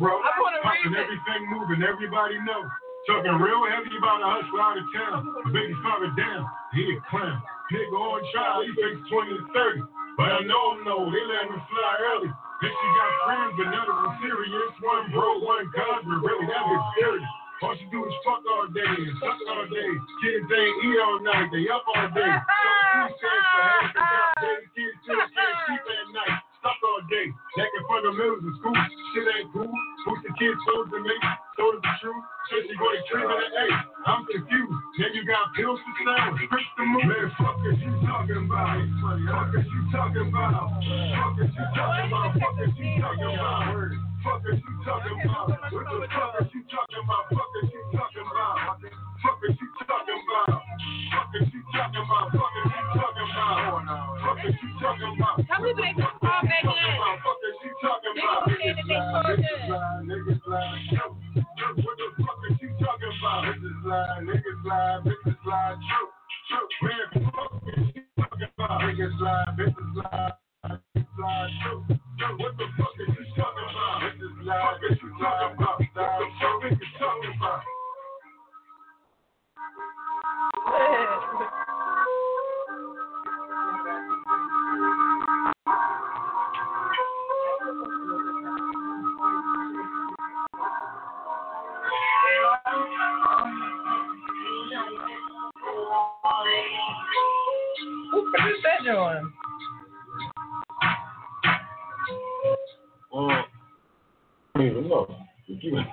bro. I wanna read Popping it. everything moving, everybody know. Talking real heavy about a hustle out of town. The baby father down, he a clown. Nigga on trial, he takes twenty to thirty. But I know him, no, they let me fly early. Then she got friends, but none of them serious. One broke, one cause, but really that was serious. All she do is fuck all day and suck all day. Kids ain't eat all night, they up all day. So two cents for half the time. Days kids still can't sleep at night. Stuck all day. Necking fundamentals in school. Shit ain't cool. Who's the kids told to me? Told us the truth. Said she go to treatment at eight. I'm confused. Then you got pills for sale. Script the move. Man, fuck is you talking about? Fuck is you talking about? Fuck is you talking about? Fuck is you talking about? Fuck is you talking about? What the fuck is you talking about? Fuck is you talking about? Fuck is you talking about? Fuck is you talking about? Fuck is you talking about? Fuck is you talking about? Some people they just call back in. Fuck is you talking about? Niggas say that they called in. Niggas lie. What the fuck is you talking about? Niggas lie, niggas lie, bitches lie. True, true. Man, fuck is you talking about? Niggas lie, bitches lie. What the fuck is you talking about? This is live. What is you talking about? What the fuck is you talking about? Who produced that joint? Well, I don't even know. If you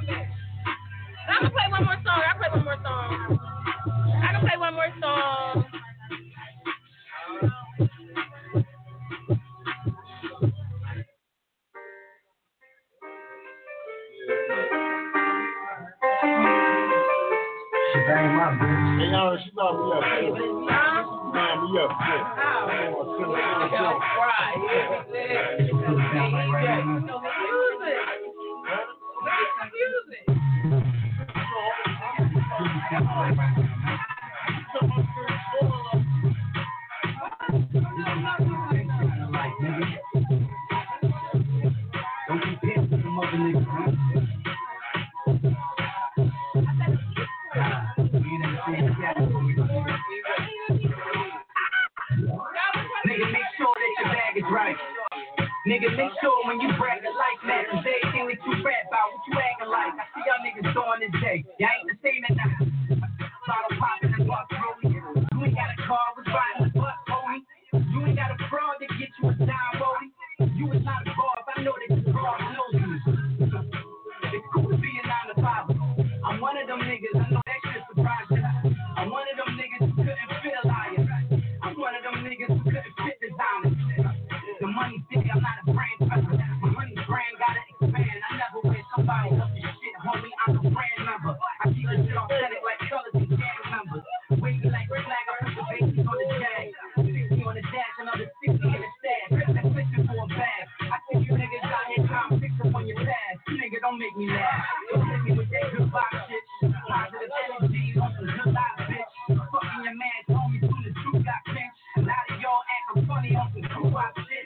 I can play one more song. I can play one more song. that ain't my bitch. Hey, y'all, she knocked me up. She knocked me up. Don't compare to some other niggas, man. Nigga, make sure that your bag is right. Nigga, make sure when you brag your life matters. Everything that you rap about, what you acting like. I see y'all niggas doing this day. Y'all ain't the same at night. Bottle popping and buck rolling. You ain't got a car with riding the bus, homie. You ain't got a fraud to get you a dime, rolling. You is not a boss. I know that you fraud knows you. It's cool to be a nine to five. I'm one of them niggas. I know that shit surprised you. I'm one of them niggas who couldn't fit a liar. I'm one of them niggas who couldn't fit designers. The money big, I'm not a brand person. My money brand gotta expand. I never wear somebody else's shit, homie. I'm a brand member. I keep the shit authentic like colors and gang members. Wavy like flag, I put the babies on the jag. sixty on the dash, another sixty in the stash. That's fixing for a bag. I think you niggas out here trying to fix up on your past. You nigga don't make me laugh. Don't hit me with that good vibe shit. Positive energy on some good life, bitch. Fucking your man told me soon as you got pinched. A lot of y'all acting funny on some true vibe shit.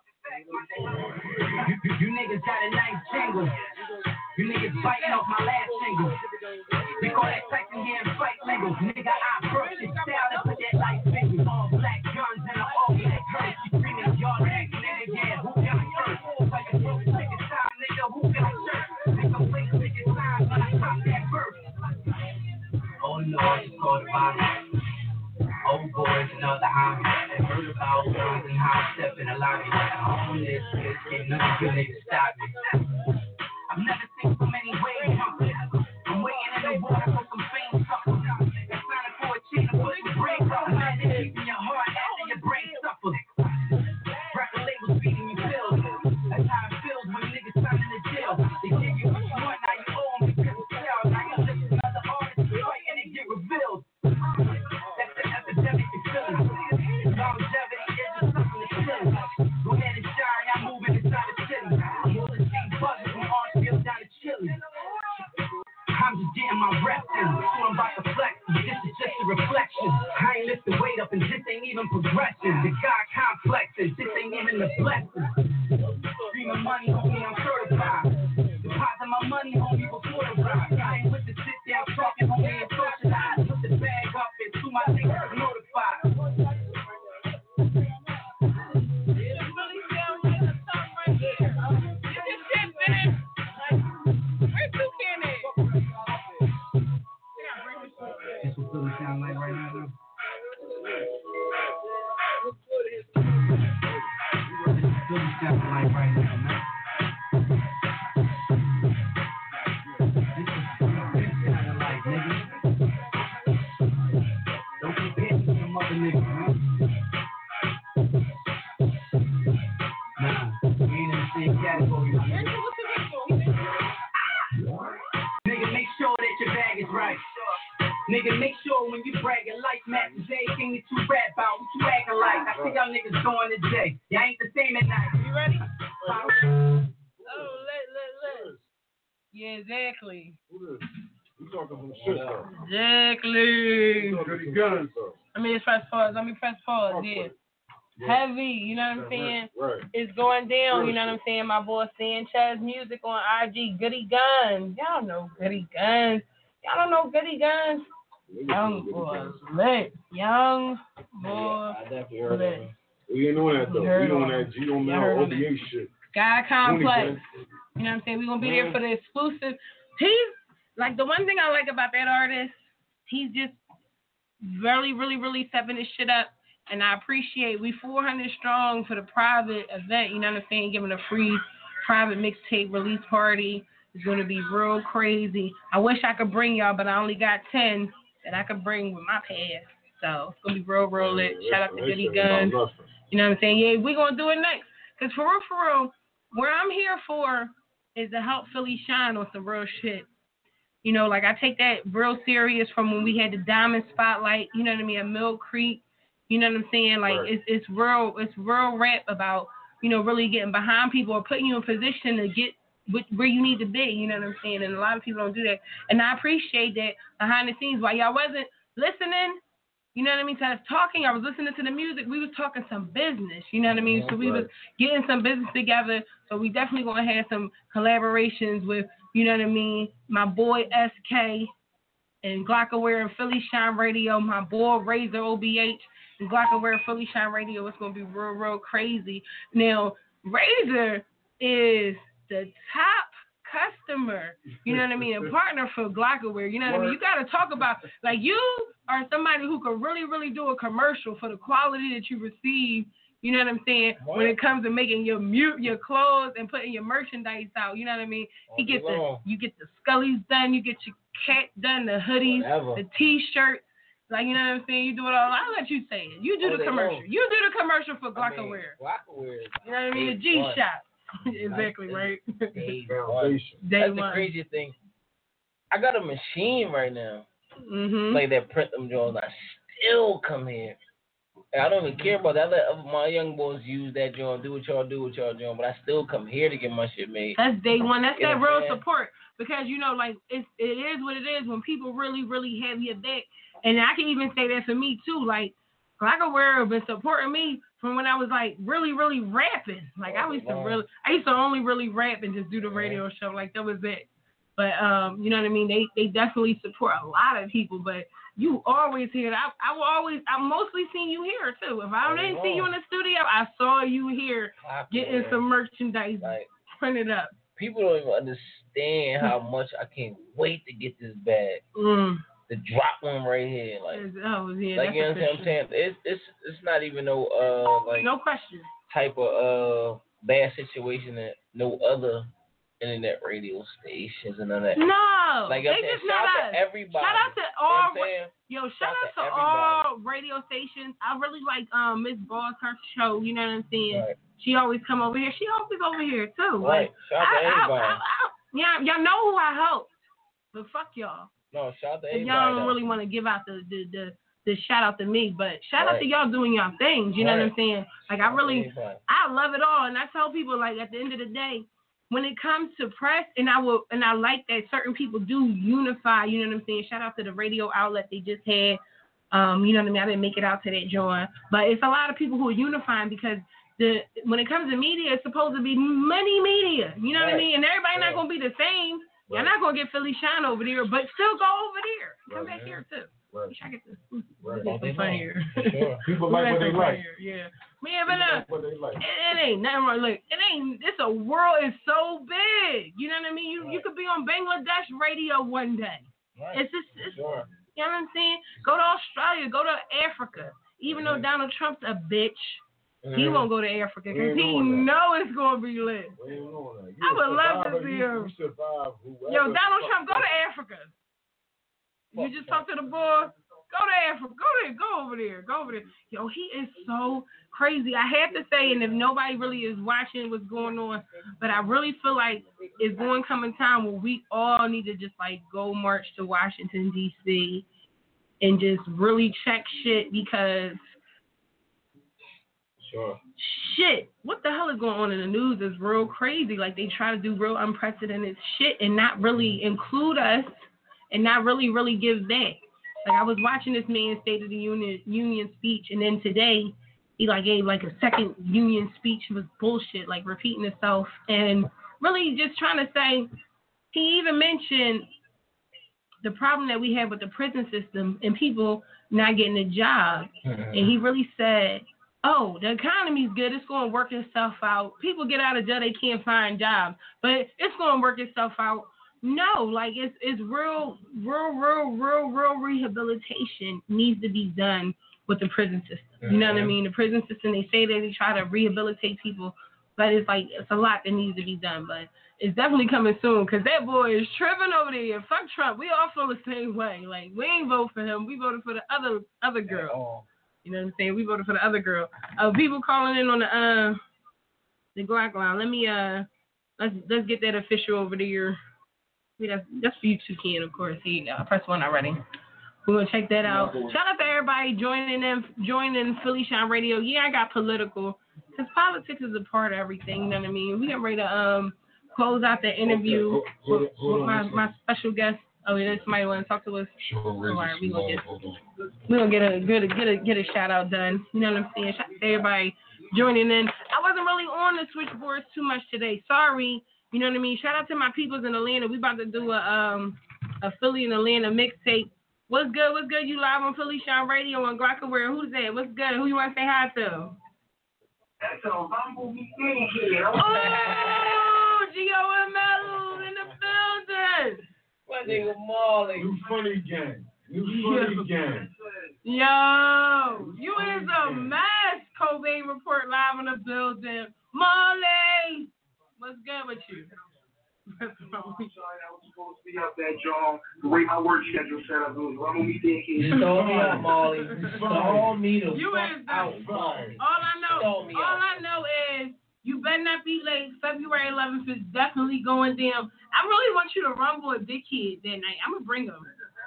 You, you, you niggas got a nice jingle. You niggas biting off my last single. We call that Tyson here and fight lingo. Nigga, I broke your style and put that light finger. All black guns and an all black hearse. You screaming, y'all that nigga, yeah, who got first? Like a broke ticket time, nigga, who got shirt? Nigga, wait ticket time, but I pop that verse. Oh Lord, you called by old boys and other homies. Heard about guns and how I step in the lobby. I'm on this bitch, can't none of you niggas stop me. I've never seen so many waves jumping. I'm waiting in the water for some fame suckers. It's time for a chain to put your brain up. Imagine keeping your heart after your brain suffers. Record labels feeding you pills. That's how it feels when niggas signing the jail. They give you what you want, now you owe them because it's sell. Now you listen to other artists fight and they get revealed. That's the epidemic you're feeling. Longevity is just something to chill. Go ahead and shine, I'm moving inside the city. I'm all the same buzzes from Archfield down to Chile. I'm just getting my reps in, so I'm about to flex. This is just a reflection. I ain't lifting weight up and this ain't even progression. The God complexes, this ain't even the blessing. Streaming money, homie, I'm certified. Deposit my money, homie, before the ride. I ain't with the sit down talking, homie, and socialize. Put the bag up and to my niggas notified. That's what Philly sound like right now, though. Philly sound like right now, man. This is what Philly sound like, nigga. Don't compare to some other niggas, man. Nah, we ain't in the same category, man. Nigga, make sure that your bag is right. Nigga, make sure when you brag your life matches everything that you rap about, what you acting like. I see y'all niggas doing today. Y'all ain't the same at night. You ready? Oh, let, let, let. Yeah, exactly. You talking some shit, though. Exactly. Dirty guns, though. I mean, it's press pause. Let me press pause. Yeah. Yeah. Heavy, you know what I'm saying? Right. It's going down, you know what I'm saying? My boy Sanchez Music on I G, Goody Guns. Y'all know Goody Guns. Y'all don't know Goody Guns? Young boy lit. Young boy lit. We ain't on that, though. We on that G on that O B A shit. God Complex. You know what I'm saying? We're going to be there for the exclusive. He's, like, the one thing I like about that artist, he's just really, really, really stepping his shit up. And I appreciate we four hundred strong for the private event, you know what I'm saying, giving a free private mixtape release party. It's going to be real crazy. I wish I could bring y'all, but I only got ten that I could bring with my pass. So it's going to be real, real lit. Shout out to Goody Guns. You know what I'm saying? Yeah, we're going to do it next. Because for real, for real, where I'm here for is to help Philly shine on some real shit. You know, like I take that real serious from when we had the Diamond Spotlight, you know what I mean, at Mill Creek. You know what I'm saying? Like right. it's it's real it's real rap about, you know, really getting behind people or putting you in position to get where you need to be, you know what I'm saying? And a lot of people don't do that. And I appreciate that behind the scenes while y'all wasn't listening, you know what I mean, to us talking, I was listening to the music, we was talking some business, you know what I mean? So we was getting some business together. So we definitely gonna have some collaborations with, you know what I mean, my boy S K and Glockaware and Philly Shine Radio, my boy Razor O B H and Glockaware and Philly Shine Radio. It's gonna be real, real crazy. Now, Razor is the top customer, you know what I mean, and partner for Glockaware, you know what I mean? You got to talk about, like, you are somebody who can really, really do a commercial for the quality that you receive, you know what I'm saying, what? when it comes to making your mute, your clothes and putting your merchandise out, you know what I mean? He get the, you get the Scullies done, you get your cat done, the hoodies, Whatever. the T-shirts, like, you know what I'm saying? You do it all. I'll let you say it. You do oh, the commercial. Know. You do the commercial for Glockaware. I mean, Glockaware. You know what I mean? The G-Shop. Exactly, right? Day one. Day That's one. the crazy thing. I got a machine right now, mm-hmm. like that print them drawers. I still come here. And I don't even care about that. I let my young boys use that joint, do what y'all do, what y'all doing, but I still come here to get my shit made. That's day one. That's you that real support. Because, you know, like, it's, it is what it is when people really, really have your back. And I can even say that for me, too. Like, Glockaware have been supporting me from when I was, like, really, really rapping. Like, I used to really, I used to only really rap and just do the radio show. Like, that was it. But, um, you know what I mean? They they definitely support a lot of people. But you always hear that. I, I will always, I mostly seen you here, too. If I didn't see you in the studio, I saw you here getting some merchandise like, printed up. People don't even understand how much I can't wait to get this bag. Mm. To drop one right here, like, oh, yeah, like you know what I'm saying? It's it's it's not even no uh like no question type of uh bad situation that no other internet radio stations and none of that. No, like they I'm just saying, shout not out to everybody. Shout out to all, you know yo, shout, shout out to, to all radio stations. I really like um Miss Boss, her show. You know what I'm saying? Right. She always come over here. She always over here too. Right. Like, shout out to I, everybody. I, I, I, yeah, y'all know who I helped, but fuck y'all. No, shout out to everybody. Y'all don't though. really want to give out the, the, the, the shout out to me, but shout right. out to y'all doing y'all things. You right. know what I'm saying? Like, I really, I love it all. And I tell people, like, at the end of the day, when it comes to press, and I will, and I like that certain people do unify, you know what I'm saying? Shout out to the radio outlet they just had. Um, you know what I mean? I didn't make it out to that joint. But it's a lot of people who are unifying because the when it comes to media, it's supposed to be money media. You know right. what I mean? And everybody right. not going to be the same. Right. You're not going to get Philly Shine over there, but still go over there. Come right, back man. here, too. Right. Wish I get this. Right. Get fun here. Sure. People like what they like. Here. Yeah. Man, but uh, like what they like. It, it ain't nothing wrong. Look, it ain't, this a world is so big. You know what I mean? You right. you could be on Bangladesh radio one day. Right. It's just, it's, sure. you know what I'm saying? Go to Australia, go to Africa. Even mm-hmm. though Donald Trump's a bitch. Mm-hmm. He won't go to Africa because he know it's going to be lit. I would love to see him. Yo, Donald Trump, go to Africa. You just talk to the boy. Go to Africa. Go there. Go over there. Go over there. Yo, he is so crazy. I have to say, and if nobody really is watching what's going on, but I really feel like it's going to come a time where we all need to just, like, go march to Washington, D C and just really check shit because Sure. Shit, what the hell is going on in the news is real crazy. Like, they try to do real unprecedented shit and not really include us and not really, really give back. Like, I was watching this man's State of the Union Union speech, and then today he, like, gave, like, a second union speech. It was bullshit, like, repeating itself and really just trying to say, he even mentioned the problem that we have with the prison system and people not getting a job. And he really said, oh, the economy's good. It's going to work itself out. People get out of jail. They can't find jobs. But it's going to work itself out. No, like, it's it's real, real, real, real, real rehabilitation needs to be done with the prison system. You know what I mean? The prison system, they say that they try to rehabilitate people, but it's like, it's a lot that needs to be done. But it's definitely coming soon because that boy is tripping over there. Fuck Trump. We all feel the same way. Like, we ain't vote for him. We voted for the other other girl. You know what I'm saying? We voted for the other girl. Uh, people calling in on the uh the Glock line. Let me uh let's let's get that official over there. Yeah, that's, that's for you too, Ken, of course. Here you go. Press one already. We're going to check that out. Shout out to everybody joining in, joining Philly Shine Radio. Yeah, I got political. Because politics is a part of everything, you know what I mean? We get ready to um, close out the interview okay. hold, with, hold with my, my special guest. Oh, yeah, somebody want to talk to us? Sure, all right, we're going to get a good get a get a shout out done. You know what I'm saying? Shout out to everybody joining in. I wasn't really on the switchboards too much today. Sorry. You know what I mean? Shout out to my peoples in Atlanta. We about to do a um a Philly and Atlanta mixtape. What's good? What's good? You live on Philly Shine Radio on Glockaware. Who's that? What's good? Who you want to say hi to? That's a Rumble Me Gang. Oh, G O M L in the building. My nigga Marley. New funny gang. New funny Yo. gang. Yo, you is a mess. Cobain Report live in the building. Marley, what's good with you? I'm sorry, I was supposed to be up that, John. The way my work schedule set up, it was Rumble Me Gang. You told me out, Marley. You told me to you fuck is out, Marley. All I know, all out. I know is you better not be late. February eleventh is definitely going down. I really want you to rumble a big kid that night. I'm gonna bring him.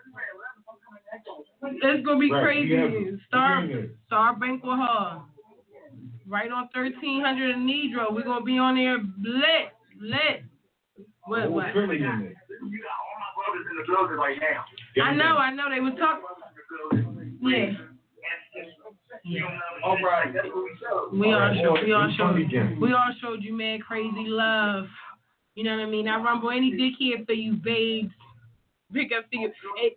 It's gonna be Right, crazy. yeah. Star Yeah. Star Banquet Hall, right on thirteen hundred in Nedro. We're gonna be on there lit, lit. What? What? Philly in there. You got all my brothers in the building right now. I know, I know. They was talking. Yeah. Yeah. All right. We all showed, we all New showed, funny gang. we all showed you mad crazy love. You know what I mean? I rumble any dickhead for you, babes. Big up to you. Hey,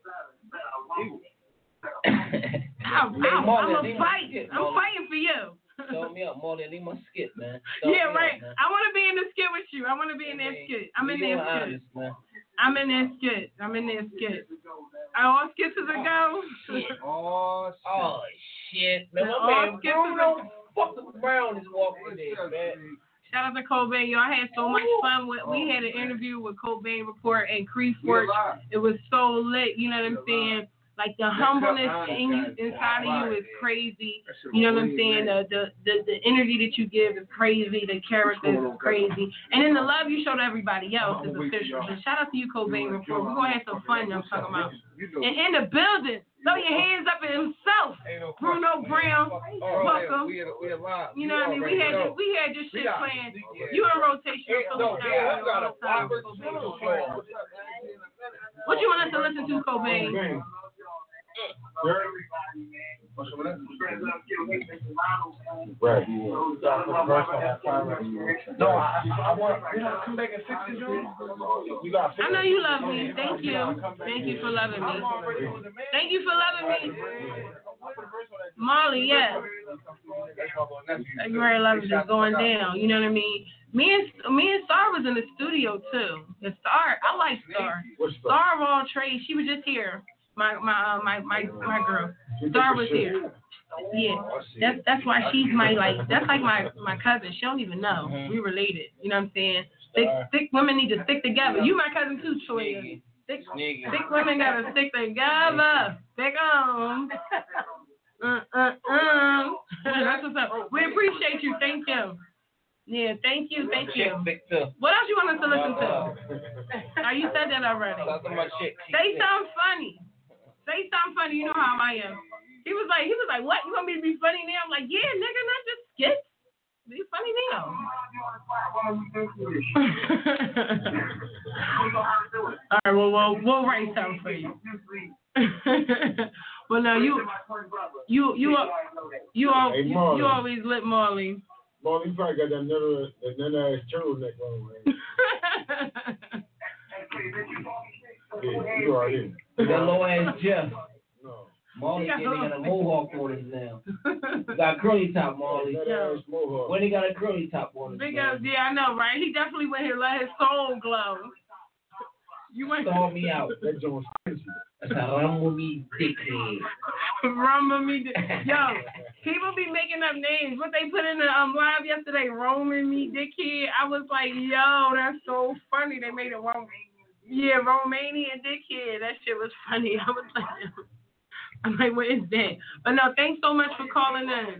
I'm, I'm, I'm a fight. I'm fighting for you. Throw me up, Marley. I need my skit, man. Yeah, right. Up, I want to be in the skit with you. I want to be in that skit. I'm in that skit. Honest, man. I'm in that skit. I'm in that skit. All skits is a go. Oh, oh shit, man. All My man skits is a Bruno go. fucking Brown is walking there, man. Shout out to Cobain. Y'all had so much fun. With, we had an interview with Cobain Report and Crease Forge. It was so lit. You know what I'm saying? Like the humbleness in you, inside of you is crazy. You know what I'm saying? The, the the the energy that you give is crazy. The character is crazy. And then the love you show to everybody else is official. So shout out to you, Cobain Report. We're going to have some fun, I'm talking about. And in the building, throw your hands up at himself. Bruno Brown, welcome. You know what I mean? We had this, we had this shit playing. You in rotation. What you want us to listen to, Cobain? Right. No, I, I want you know come back and fix it, John. You got. I know you love me. Thank you. Thank you for loving me. Thank you for loving me. Molly, yeah. February eleventh is going down. You know what I mean? Me and me and Star was in the studio too. And Star, I like Star. Star of all trades. She was just here. My my uh, my my my girl. Star was here. Yeah, that's that's why she's my like that's like my my cousin. She don't even know we related. You know what I'm saying? Thick thick women need to stick together. You my cousin too, Toya. Thick thick women gotta stick together. Thick on. Uh uh uh. That's what's up. We appreciate you. Thank you. Yeah, thank you, thank you. What else you want us to listen to? Oh, you said that already. Say something funny. Say something funny. You know how I am. He was like, he was like, what? You want me to be funny now? I'm like, yeah, nigga, not just skits. Be funny now. All right, well, we'll we'll write something for you. Well, no, you, you, you, you, all, you, you always lit Marley. Marley, you probably got that nut that nut ass turtleneck on, man. Yeah, you already. That low ass Jeff. No. Marley getting got a mohawk on his now. You got a curly top, Marley. Yeah. When he got a curly top on his Big ass, yeah, I know, right? He definitely went here and let his soul glow. You went Saw me out. That joint's crazy. That's how rumble me dickhead. Rumble me dick. Yo, people be making up names. What they put in the um live yesterday, Roman me dickhead. I was like, yo, that's so funny. They made it wrong. Yeah, Romanian dickhead. That shit was funny. I was like, I'm like, what is that? But no, thanks so much for calling in.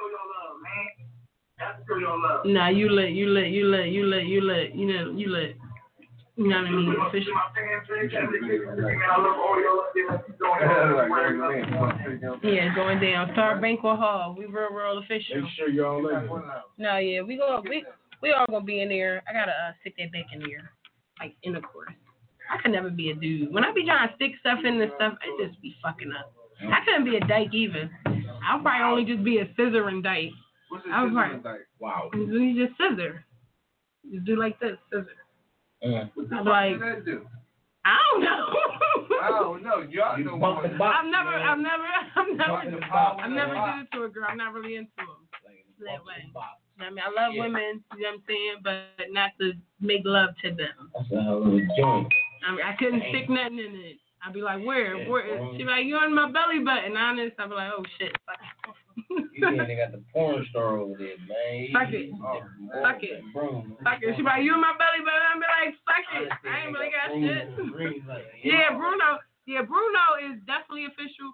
Nah, you lit, you lit, you lit, you lit, you lit, you know, you lit. You know what I mean? Official. Yeah, going down. Star Banquet Hall. We real, real official. Make sure y'all let it. No, yeah, we go. We we all gonna be in there. I gotta uh, stick that back in there, like in the course. I could never be a dude. When I be trying to stick stuff in this stuff, I just be fucking up. I couldn't be a dyke either. I'll probably only just be a scissoring dyke. What's a I'll scissoring dyke? Wow. You just scissor. You do like this, scissor. Uh, What the I'm fuck like, does that do? I don't know. I don't know. Y'all know bump what. the box, I've never, man. I've never, I've Bump never, the box. I've never did it to a girl. I'm not really into them. That way. I mean, I love Yeah. women, you know what I'm saying, but not to make love to them. That's a hell of a joint. I mean, I couldn't Dang. stick nothing in it. I'd be like, where? Yeah, Where? bro. She be like, you on my belly button. Honest, I'd be like, oh shit. Fuck You saying they got the porn star over there, man. Fuck it. Oh, Fuck it. Bro, Fuck it. She be like, you on my belly button. I'd be like, fuck it. I ain't really got shit. Yeah, Bruno. Yeah, Bruno is definitely official.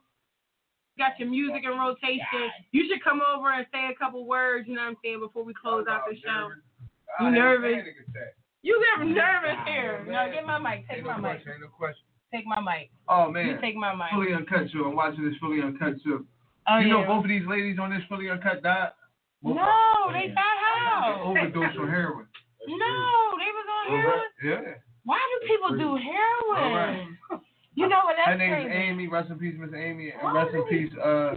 Got your music in rotation. You should come over and say a couple words, you know what I'm saying, before we close out the show. You nervous? You get nervous here. No, get my mic. Take my mic. Ain't no question. Take my mic. Oh You man. take my mic. Fully Uncut show. I'm watching this Fully Uncut show. Oh, you know yeah. both of these ladies on this Fully Uncut died? Both No, they died how? overdose on heroin. No, they was on heroin. Yeah. Why do people do heroin? You know what? That's Her name's crazy. Amy. Rest in peace, Miss Amy. And Why rest in is peace, uh,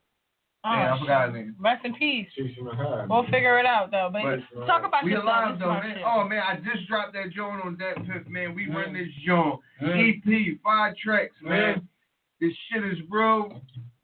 Oh, damn, I forgot her name. Rest in peace. Chasing the high. We'll figure it out though. But, But, talk about We yourself. alive This though, my man. shit. Oh man, I just dropped that joint on that fifth, man. We Mm. run this joint. Mm. E P, five tracks, man. Mm. This shit is real.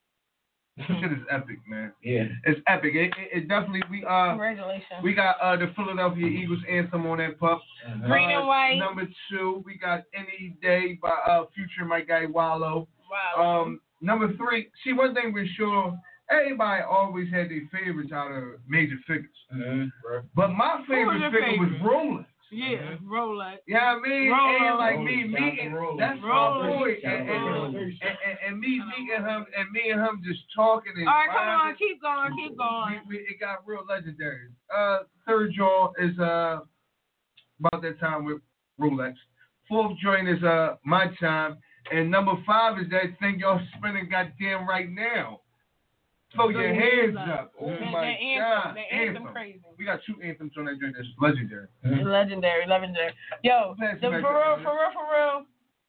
This shit is epic, man. Yeah. It's epic. It, it, it definitely we uh Congratulations. we got uh the Philadelphia Eagles anthem on that pup. Green Uh, and white. Number two, we got Any Day by uh Future, my guy Wallow. Wow. Um, number three. See, one thing we're sure, everybody always had their favorites out of major figures. Mm-hmm. But my favorite your figure was favorite? Roland. Yeah, roll it. You know what I mean? Roland. And like me Roland, meeting, Roland. that's my Roland. boy. And, and, Roland. and, and, and me meeting him, and me and him just talking and All right, come on, vibing. keep going, keep going. We, we, it got real legendary. Uh, third joint is uh about that time with Rolex. Fourth joint is uh My Time, and number five is that thing y'all spinning goddamn right now. Throw your hands up! Oh That- my that anthem, God! that anthem crazy. We got two anthems on that joint that's legendary. Legendary, legendary. Yo, Pass the, it for back real, to- for real, for real.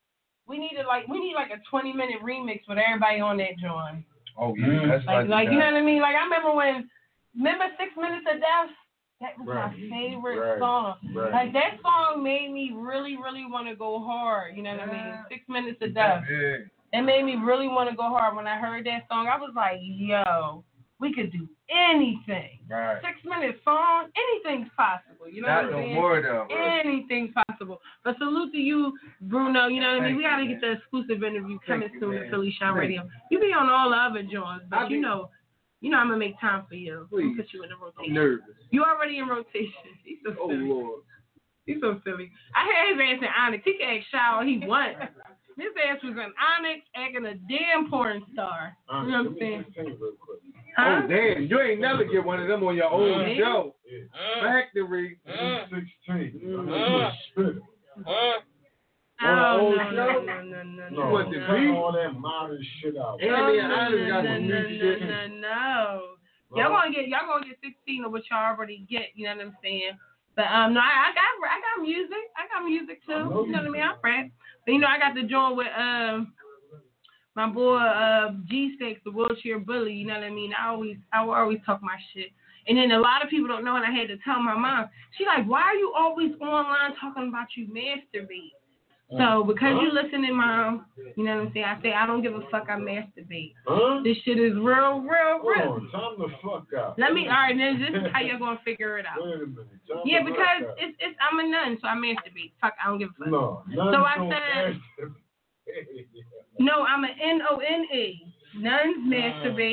We needed like we need like a twenty minute remix with everybody on that joint. Oh yeah, Mm. that's Like, legendary. like you know what I mean? Like I remember when, remember Six Minutes of Death? That was Right. my favorite Right. song. Right. Like that song made me really, really want to go hard. You know what I mean? Yeah. Six Minutes of Death. Yeah. It made me really want to go hard. When I heard that song, I was like, yo, we could do anything. Right. Six minute song, anything's possible. You know Not what I'm no saying? more though. Bro. Anything's possible. But salute to you, Bruno. You know what I mean? Thank We got to you, get the exclusive interview coming Thank you, soon man. to Philly Shine Thank Radio. You be on all the other joints, but I you be- know, you know I'm gonna make time for you. I'm Please. gonna put you in the I'm rotation. nervous. You already in rotation. He's so Oh silly. Lord. He's so silly. I had his ass in Onyx. He could act shy all he want. His ass was in Onyx acting a damn porn star. Uh, You know what I'm give me saying? sixteen real quick. Huh? Oh damn, you ain't never get one of them on your own Mhm. show. Yeah. Factory. Give me sixteen. Mm. I'm spinning. Oh, On no, the old no, show? no, no, no, no, No, want the cut beat? all that modern shit out. Yeah, No, me and no, Onyx no, got no, some no, new shit. no, no, no. Y'all gonna get y'all gonna get sixteen of what y'all already get. You know what I'm saying? But um, no, I, I got I got music. I got music too. know You know what I you mean? I'm rap. But you know, I got the joint with um my boy uh G six, the wheelchair bully. You know what I mean? I always I will always talk my shit. And then a lot of people don't know, and I had to tell my mom. She like, why are you always online talking about you masturbate? So because you listening, mom, you know what I'm saying? I say I don't give a fuck. I masturbate. Huh? This shit is real, real, Hold real. on, time the fuck out. Let me. All right, then this is how you're gonna figure it out. Wait a minute. Time Yeah, the because fuck out. it's it's I'm a nun, so I masturbate. Fuck, I don't give a fuck. No, So I don't said- masturbate. No, I'm an N O N A. Nuns masturbate.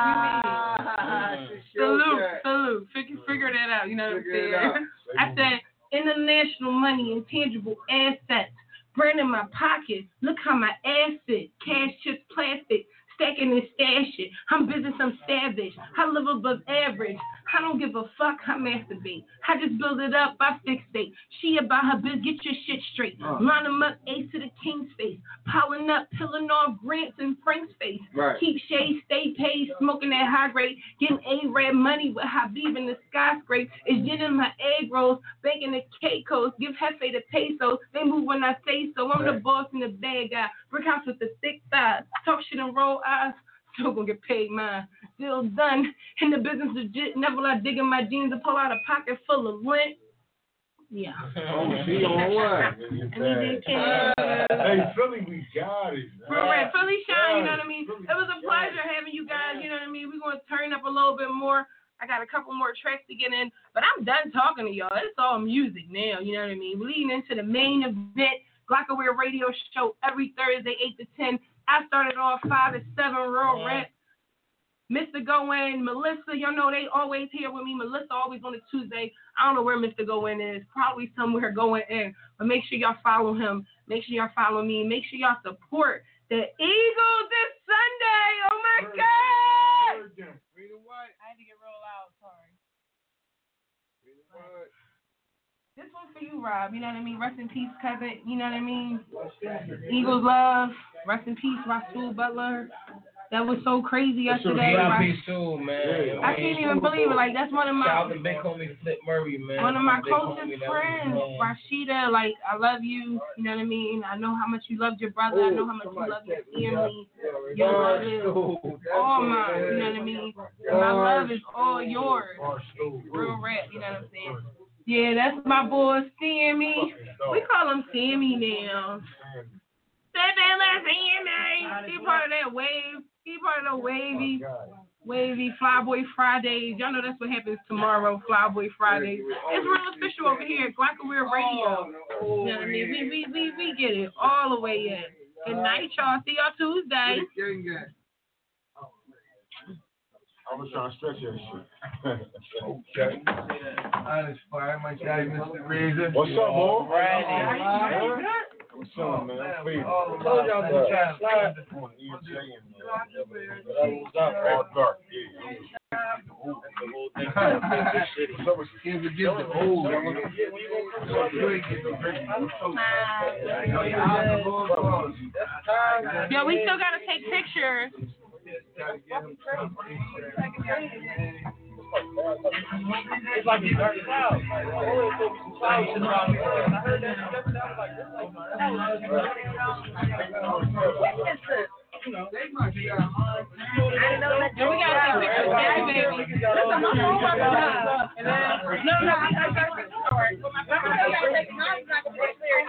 Ah, Fuck you mean? she showed Salute, that. salute. Figure, figure that out. You know what I'm Figure it saying? out. I said international money, intangible assets, brand in my pocket. Look how my ass fit. Cash chips, plastic. stacking and stashing. I'm business, I'm savage. I live above average. I don't give a fuck, I masturbate. I just build it up, I fixate. She about her biz, get your shit straight. Uh. Line them up, ace to the king's face. Piling up, peeling off grants in Frank's face. Right. Keep shade, stay paid, smoking that high grade. Getting A-Rad money with Habib in the skyscraper. It's gin in my egg rolls, baking the Caicos. Give Hefe the pesos. They move when I say so. I'm right. the boss and the bad guy. Brick house with the thick thighs. Talk shit and roll eyes. Still gonna get paid mine. Deal done. In the business legit. Never will I dig in my jeans and pull out a pocket full of lint. Yeah. Oh, she on what? Hey, Philly, we got it. Real red. Philly shine, you know what I mean? It was a pleasure having you guys, you know what I mean? We're gonna turn up a little bit more. I got a couple more tracks to get in, but I'm done talking to y'all. It's all music now, you know what I mean? We're leading into the main event, Glockaware Radio Show every Thursday, eight to ten. I started off five to seven, real rap. Mister Goin, Melissa, y'all know they always here with me. Melissa always on a Tuesday. I don't know where Mister Goin is. Probably somewhere going in. But make sure y'all follow him. Make sure y'all follow me. Make sure y'all support the Eagles this Sunday. Oh, my God. I had to get real loud. Sorry. This one's for you, Rob. You know what I mean? Rest in peace, cousin. You know what I mean? Eagles love. Rest in peace, Rasul Butler. That was so crazy yesterday. Yeah, peace too, man. I can't even believe it. Like, that's one of my... Shout out to big homie Flip Murray, man. One of my closest friends, Rashida. Like, I love you. You know what I mean? I know how much you loved your brother. I know how much you love your family. Your love is all mine. You know what I mean? My love is all yours. Real rap. You know what I'm saying? Yeah, that's my boy, Sammy. We call him Sammy now. Sammy. He part of that wave. He part of the wavy, wavy Flyboy Fridays. Y'all know that's what happens tomorrow, Flyboy Fridays. It's real official over here at Glockaware Radio. You know what I mean? We, we, we, we get it all the way in. Good night, y'all. See y'all Tuesday. I was trying to stretch that shit. Okay. That is fire. My guy, Mister Razor. What's up, boy? Right. What's up, man? I'm feeling. I told y'all to try to slide this one. What's up, all dark. Yeah. So it's in the gift of old. Yo, we still gotta take pictures. It's like a dark cloud. I always thought some clouds in around the world. I heard that stuff and I was like, this is what is this? You know, they might be out. I didn't know that. We gotta take pictures, yeah, baby. Listen, my phone was up. No, no, I got a picture story. But my phone was up. I'm not gonna put clear.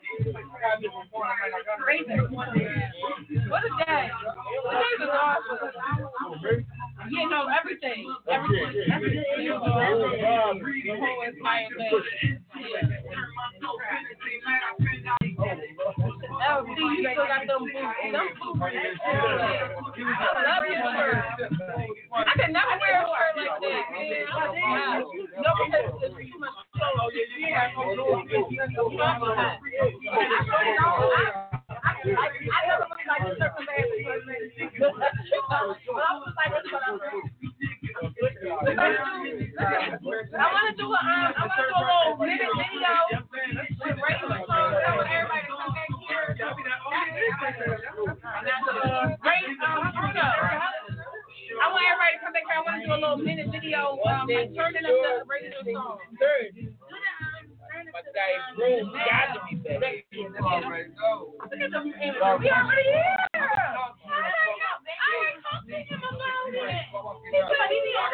What is that? What is awesome? Yeah, no, everything. Everything. Everything. The whole entire thing. Oh, see, you still got them boots. Them boots. I love your shirt. I could never wear a shirt like that, man. No, because it's too much clothes. Yeah, I never really like the shirt from bad because but I was like, that's what I'm saying. I want to do a, um, I want to do a little minute video with Razor songs. I want everybody to come back here. Great, um, Bruno. I want everybody to come back here. I want to do a little minute video, um, like turning up the Razor song. My guy Bruce got to be back. We already here. I ain't talking to him about it. He said he needs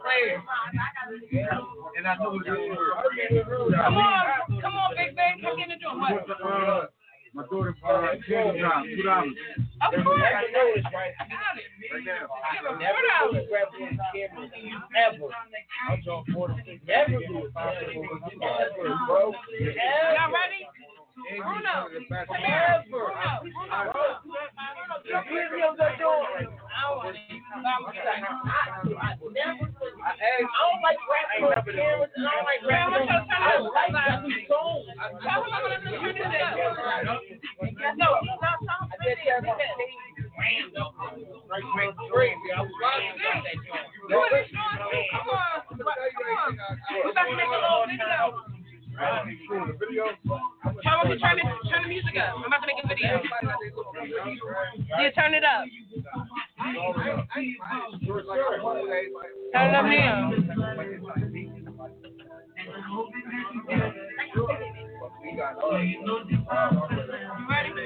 and I know it's Come on, come on, Big Bang, come get in the joint. What? My daughter bought a candy drop, two dollars. Of course. I know it's right. Got it. Right now. Give him Never four dollars. grab one camera ever. I'm talking four to six. Never do it. Never, bro. Y'all ready? Bruno. Ever. Bruno. Your videos are doing. I want it. I never. I don't like rapping on cameras. I don't like rapping on. I like the songs. Tell him I'm gonna listen to that. No, he's not talking. I just random. crazy. I was watching that joint. You in the store too? Come on. Come on. We about to make a little video. Tell them to turn the, turn the music up. I'm about to make a video. Yeah, turn it up. Turn it up now. You ready? Turn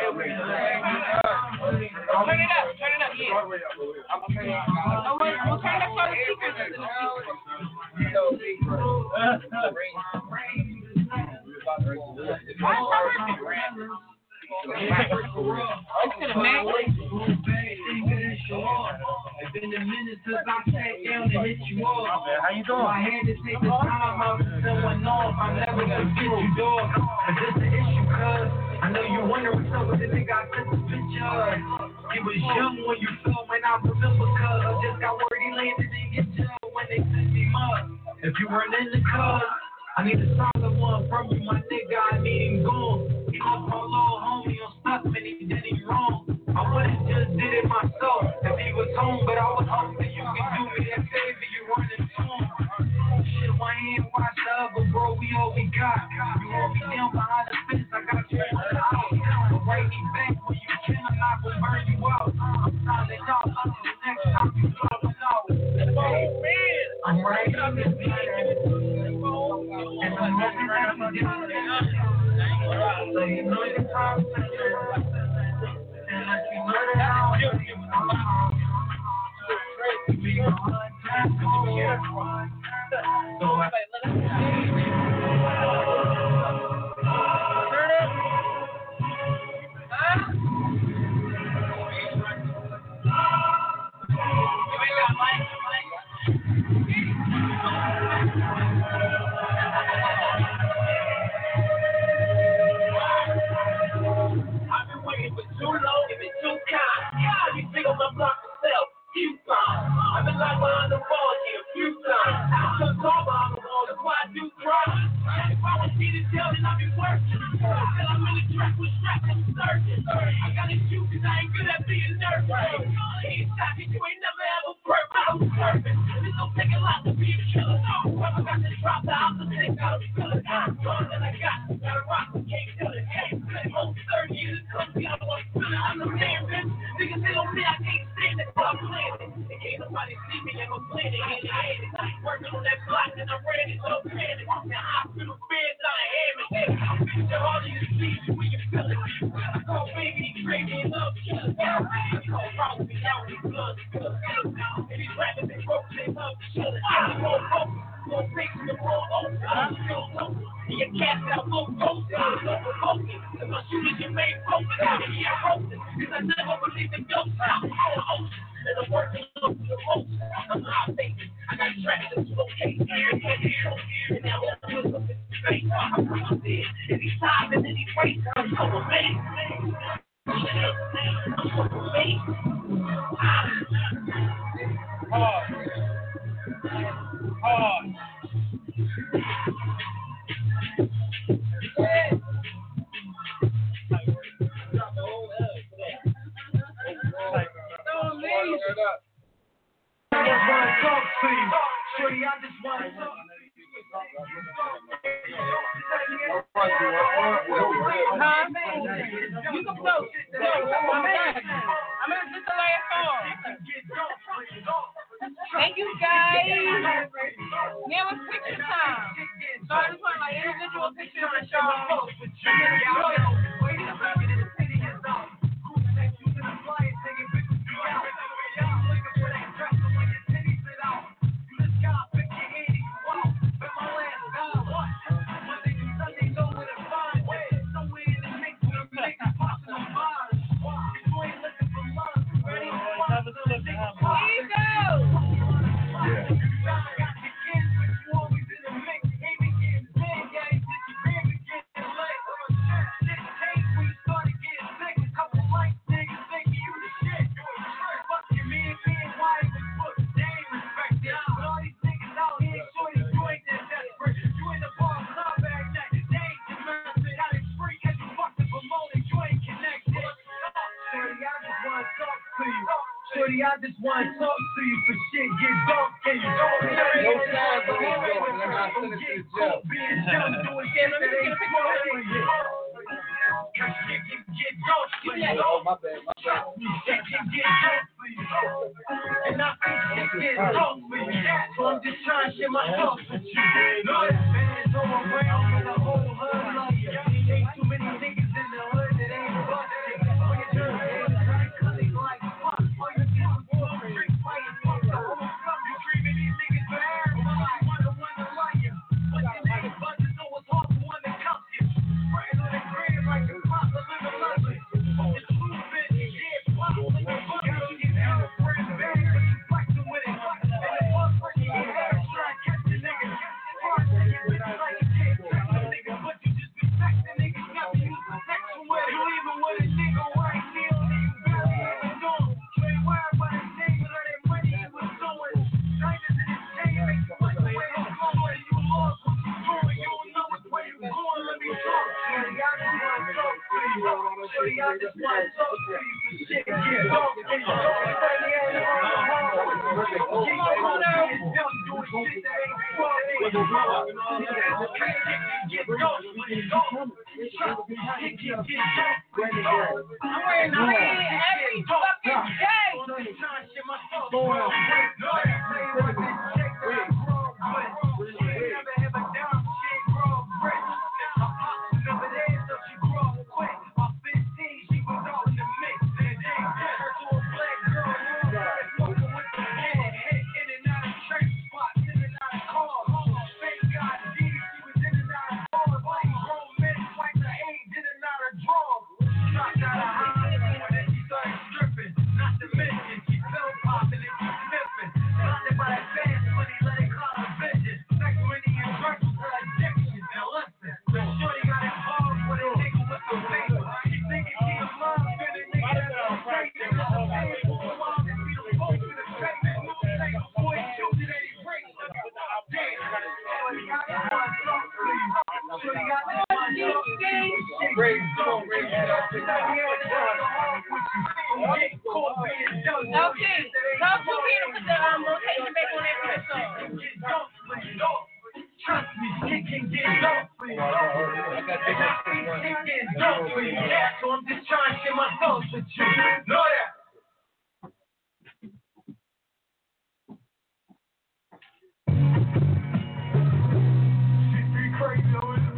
it up. Turn it up. Yeah. Oh, wait, we'll turn up for the speakers. It's been a minute since I sat down and hit you off. How you doing? I had to take the time out and someone off. I'm never gonna get you, dog. But this the issue, cuz I know you wonder what's up with the nigga I took the picture of. You was young when you fell, man, I remember, cuz I just got word he landed in your jail when they sent him up. If you weren't in the cuz, I need a solid one from you, my nigga. I need him gone. He left my little homie on stuff and he did it wrong. I would've just did it myself if he was home, but I was hoping you could do me that favor. You running soon. Shit, my hand washed the other, bro. We all we got. You hold me down behind the fence. I got you on the house. But write me back when you can. I'm not gonna burn you out. I'm signing off until the next time you blowing out. I'm right up in and I'm looking right up again. So you know your time. I've been locked behind the ball here a few times. Took call behind the wall, that's why I do crime. If I was needed tell, then I'd be working. Till I'm in the track with straps, I'm searching. I got it you, cause I ain't good at being nervous. Ain't talking, you ain't never ever perfect. I'm perfect. This don't take a lot to be a killer. Whoever got this drop, the opposite gotta be killer. I'm gone that I got, gotta rock, can't tell it. Hey, almost thirty years, come see, I want to feel it. I'm the man, bitch. Niggas, they don't say I can't stand it, but I'm playing it. Ain't nobody see me, I'm a planet, hand in hand. Working on that block and I'm ready, so panic. The hospital beds, I am it. Picture all of you see you when you feel it. I call baby, crazy and love killer. I call probably out with blood, killer. And these rappers, they broke, they love killer. I'm more focused, more face in the wrong, I'm still low. Your cats out, low post, I'm over focused. If my shooters, you made focus. Yeah, I wrote this, cause I never believed in ghosts. I'm on the ocean. And I'm working up to the most. I'm hot baby. I got traps that's okay. Here, here, here. And now I'm just up in the face. I'm out there. And he's time and then he waits. I'm so amazing. I'm so amazing. Hard. Hard. Yeah. I just wanna talk to you, shorty. I just wanna talk to you. Huh? You can float. Yo, I'm in. I'm in just the last song. Thank you, guys. Now it's picture time. So I just want like individual pictures of y'all. Shorty, I just want to talk to you for shit get dark. Can you talk to me? No time for me, yo. And I'm not sending to the jail. Being dumb, doing shit that ain't smart. Shit can get dark for you. Oh, my bad, my bad. Shit can get dark for you. And I think shit get dark for you. So I'm just trying to share my thoughts with you. Know that man is all around and the whole hood love you. Ain't too many niggas in the hood that ain't busted. When you turn head, cause they like fuck. All you do is walk, drink, fight, and fuck the whole club. You dreaming these niggas for everybody. Wonder, wonder, like you. But your niggas buzzing, so it's hard for one to cuff you. Spreading on the crib like you pop a little lovely. It's true, bitch. Yeah, pop a little girl. You got a friend bag, but you flexing with it. And the fuck freaking your ass, try to catch the nigga. First, you bitch like you can't catch a nigga, but you just be texting niggas. Nothing you protection with it. You even with a nigga right here, you barely even know him. You ain't worried about his name or that money he was doing. Strangers in his chain make you wonder where he's going. You lost what you doing, you don't know which way you going. Let me talk to you. I just want to talk to you. Shorty, I just want to talk to you. Shit, get dark to you. Friendly ass on the hard. Keep on doing dumb, doing shit that ain't smart. Niggas wrong. Get dark when it's dark. Trust me, shit can get dark when it's dark. I'm wearing green every fucking day. I'm trying to shit my thoughts. Know that play with this chick that I grew up with. She ain't never have a dime, she ain't grow up rich. My pops never there, so she grew up quick. By fifteen, she was out in the mix. And then her to a black girl, you know, fucking with the head. Hit in and out of church spots, in and out of cars. Thank God, D, she was in and out of cars. Like grown men, like the age, in and out of drawers. Dropped out of high school, and then she started stripping. Not to mention, she fell popping and she sniffing. Blinded by that fast money, let it cloud her vision. Sex, money, and drugs was her addiction. Now listen, the shorty got involved with a nigga with some paper. She thinking she in love, and the nigga that's so straight. And the man who wants to be the folk with the straight. New say, boy, shoot it at his race. Damn, shorty got this one talk to you. Shorty got this one talk to you. Raise, don't raise it up. Okay, talk to me to put the um, rotation back on that song. Trust me, shit can get dark for you. And I think shit get dark for you. So I'm just trying to share my thoughts with you. Know that. Shit be crazy over there.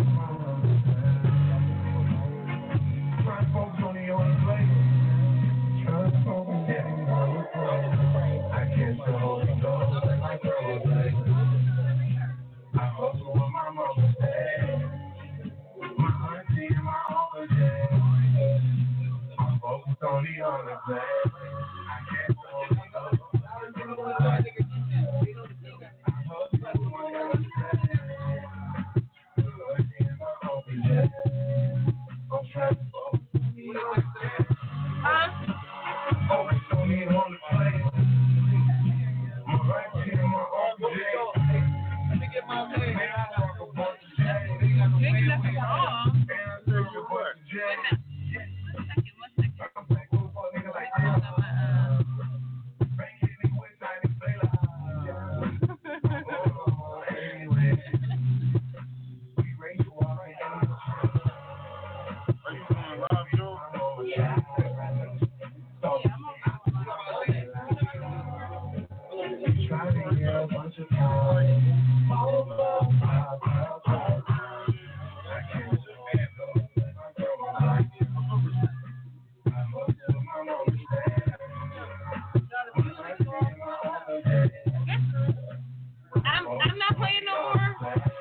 Trying to focus on the only place. Trying to focus on the only place. I can't still hold the door like my girl like. I hustle with my mama said. My auntie and my uncle said. I'm focused on the only place. I can't still hold the door. I hustle with my mama said. My auntie and my uncle said. I'm trying to focus on the only place. Huh? Focus on the only place. My auntie and my uncle said. Nigga, that's wrong. I'm I'm not playing no more.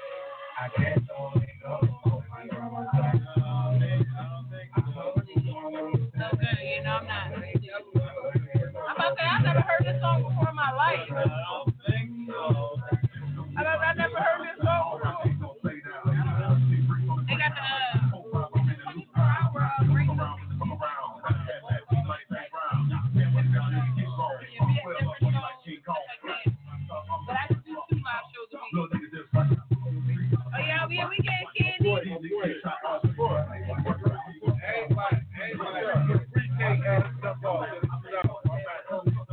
Okay, you know I'm not. I'm about to say I've never heard this song before in my life. I never, I never heard this song before. They got the uh, twenty-four hour uh, break. But I just do two live shows a week. Oh yeah, yeah, we get candy. Everybody, everybody, appreciate that stuff off.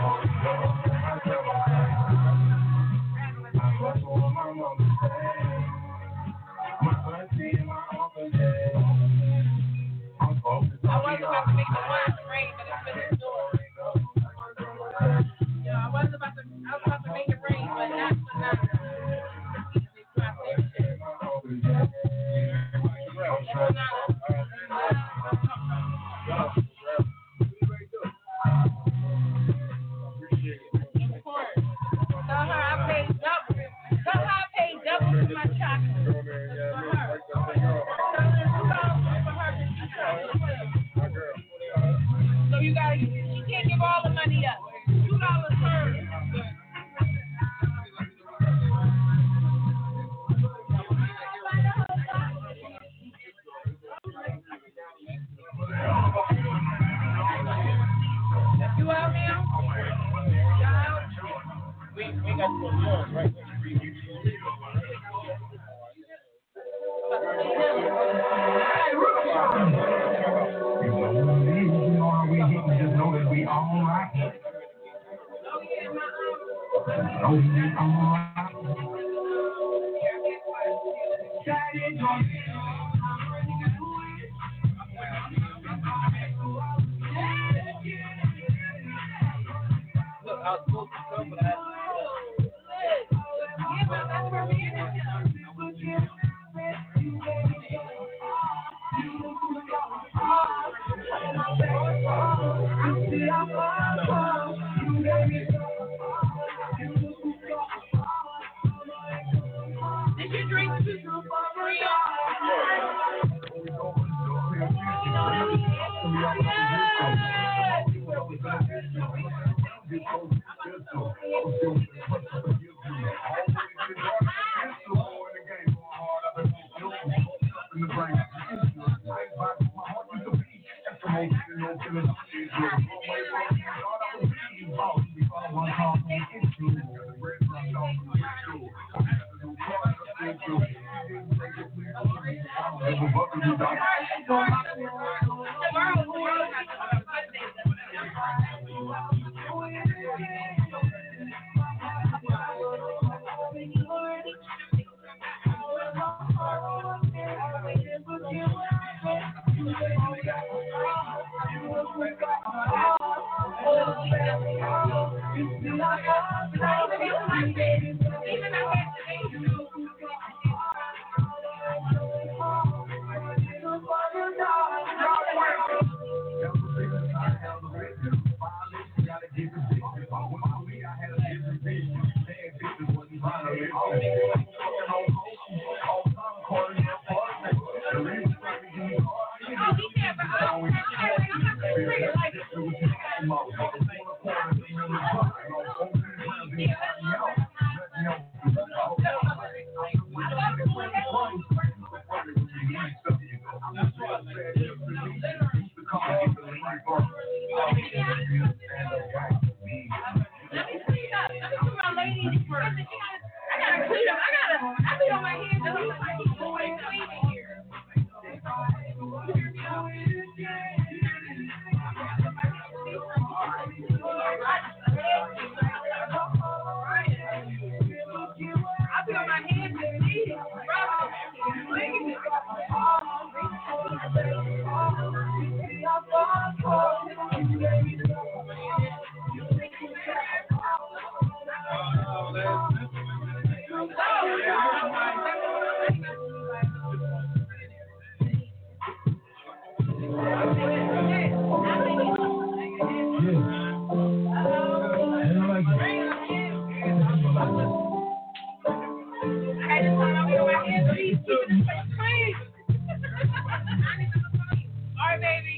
All right, baby.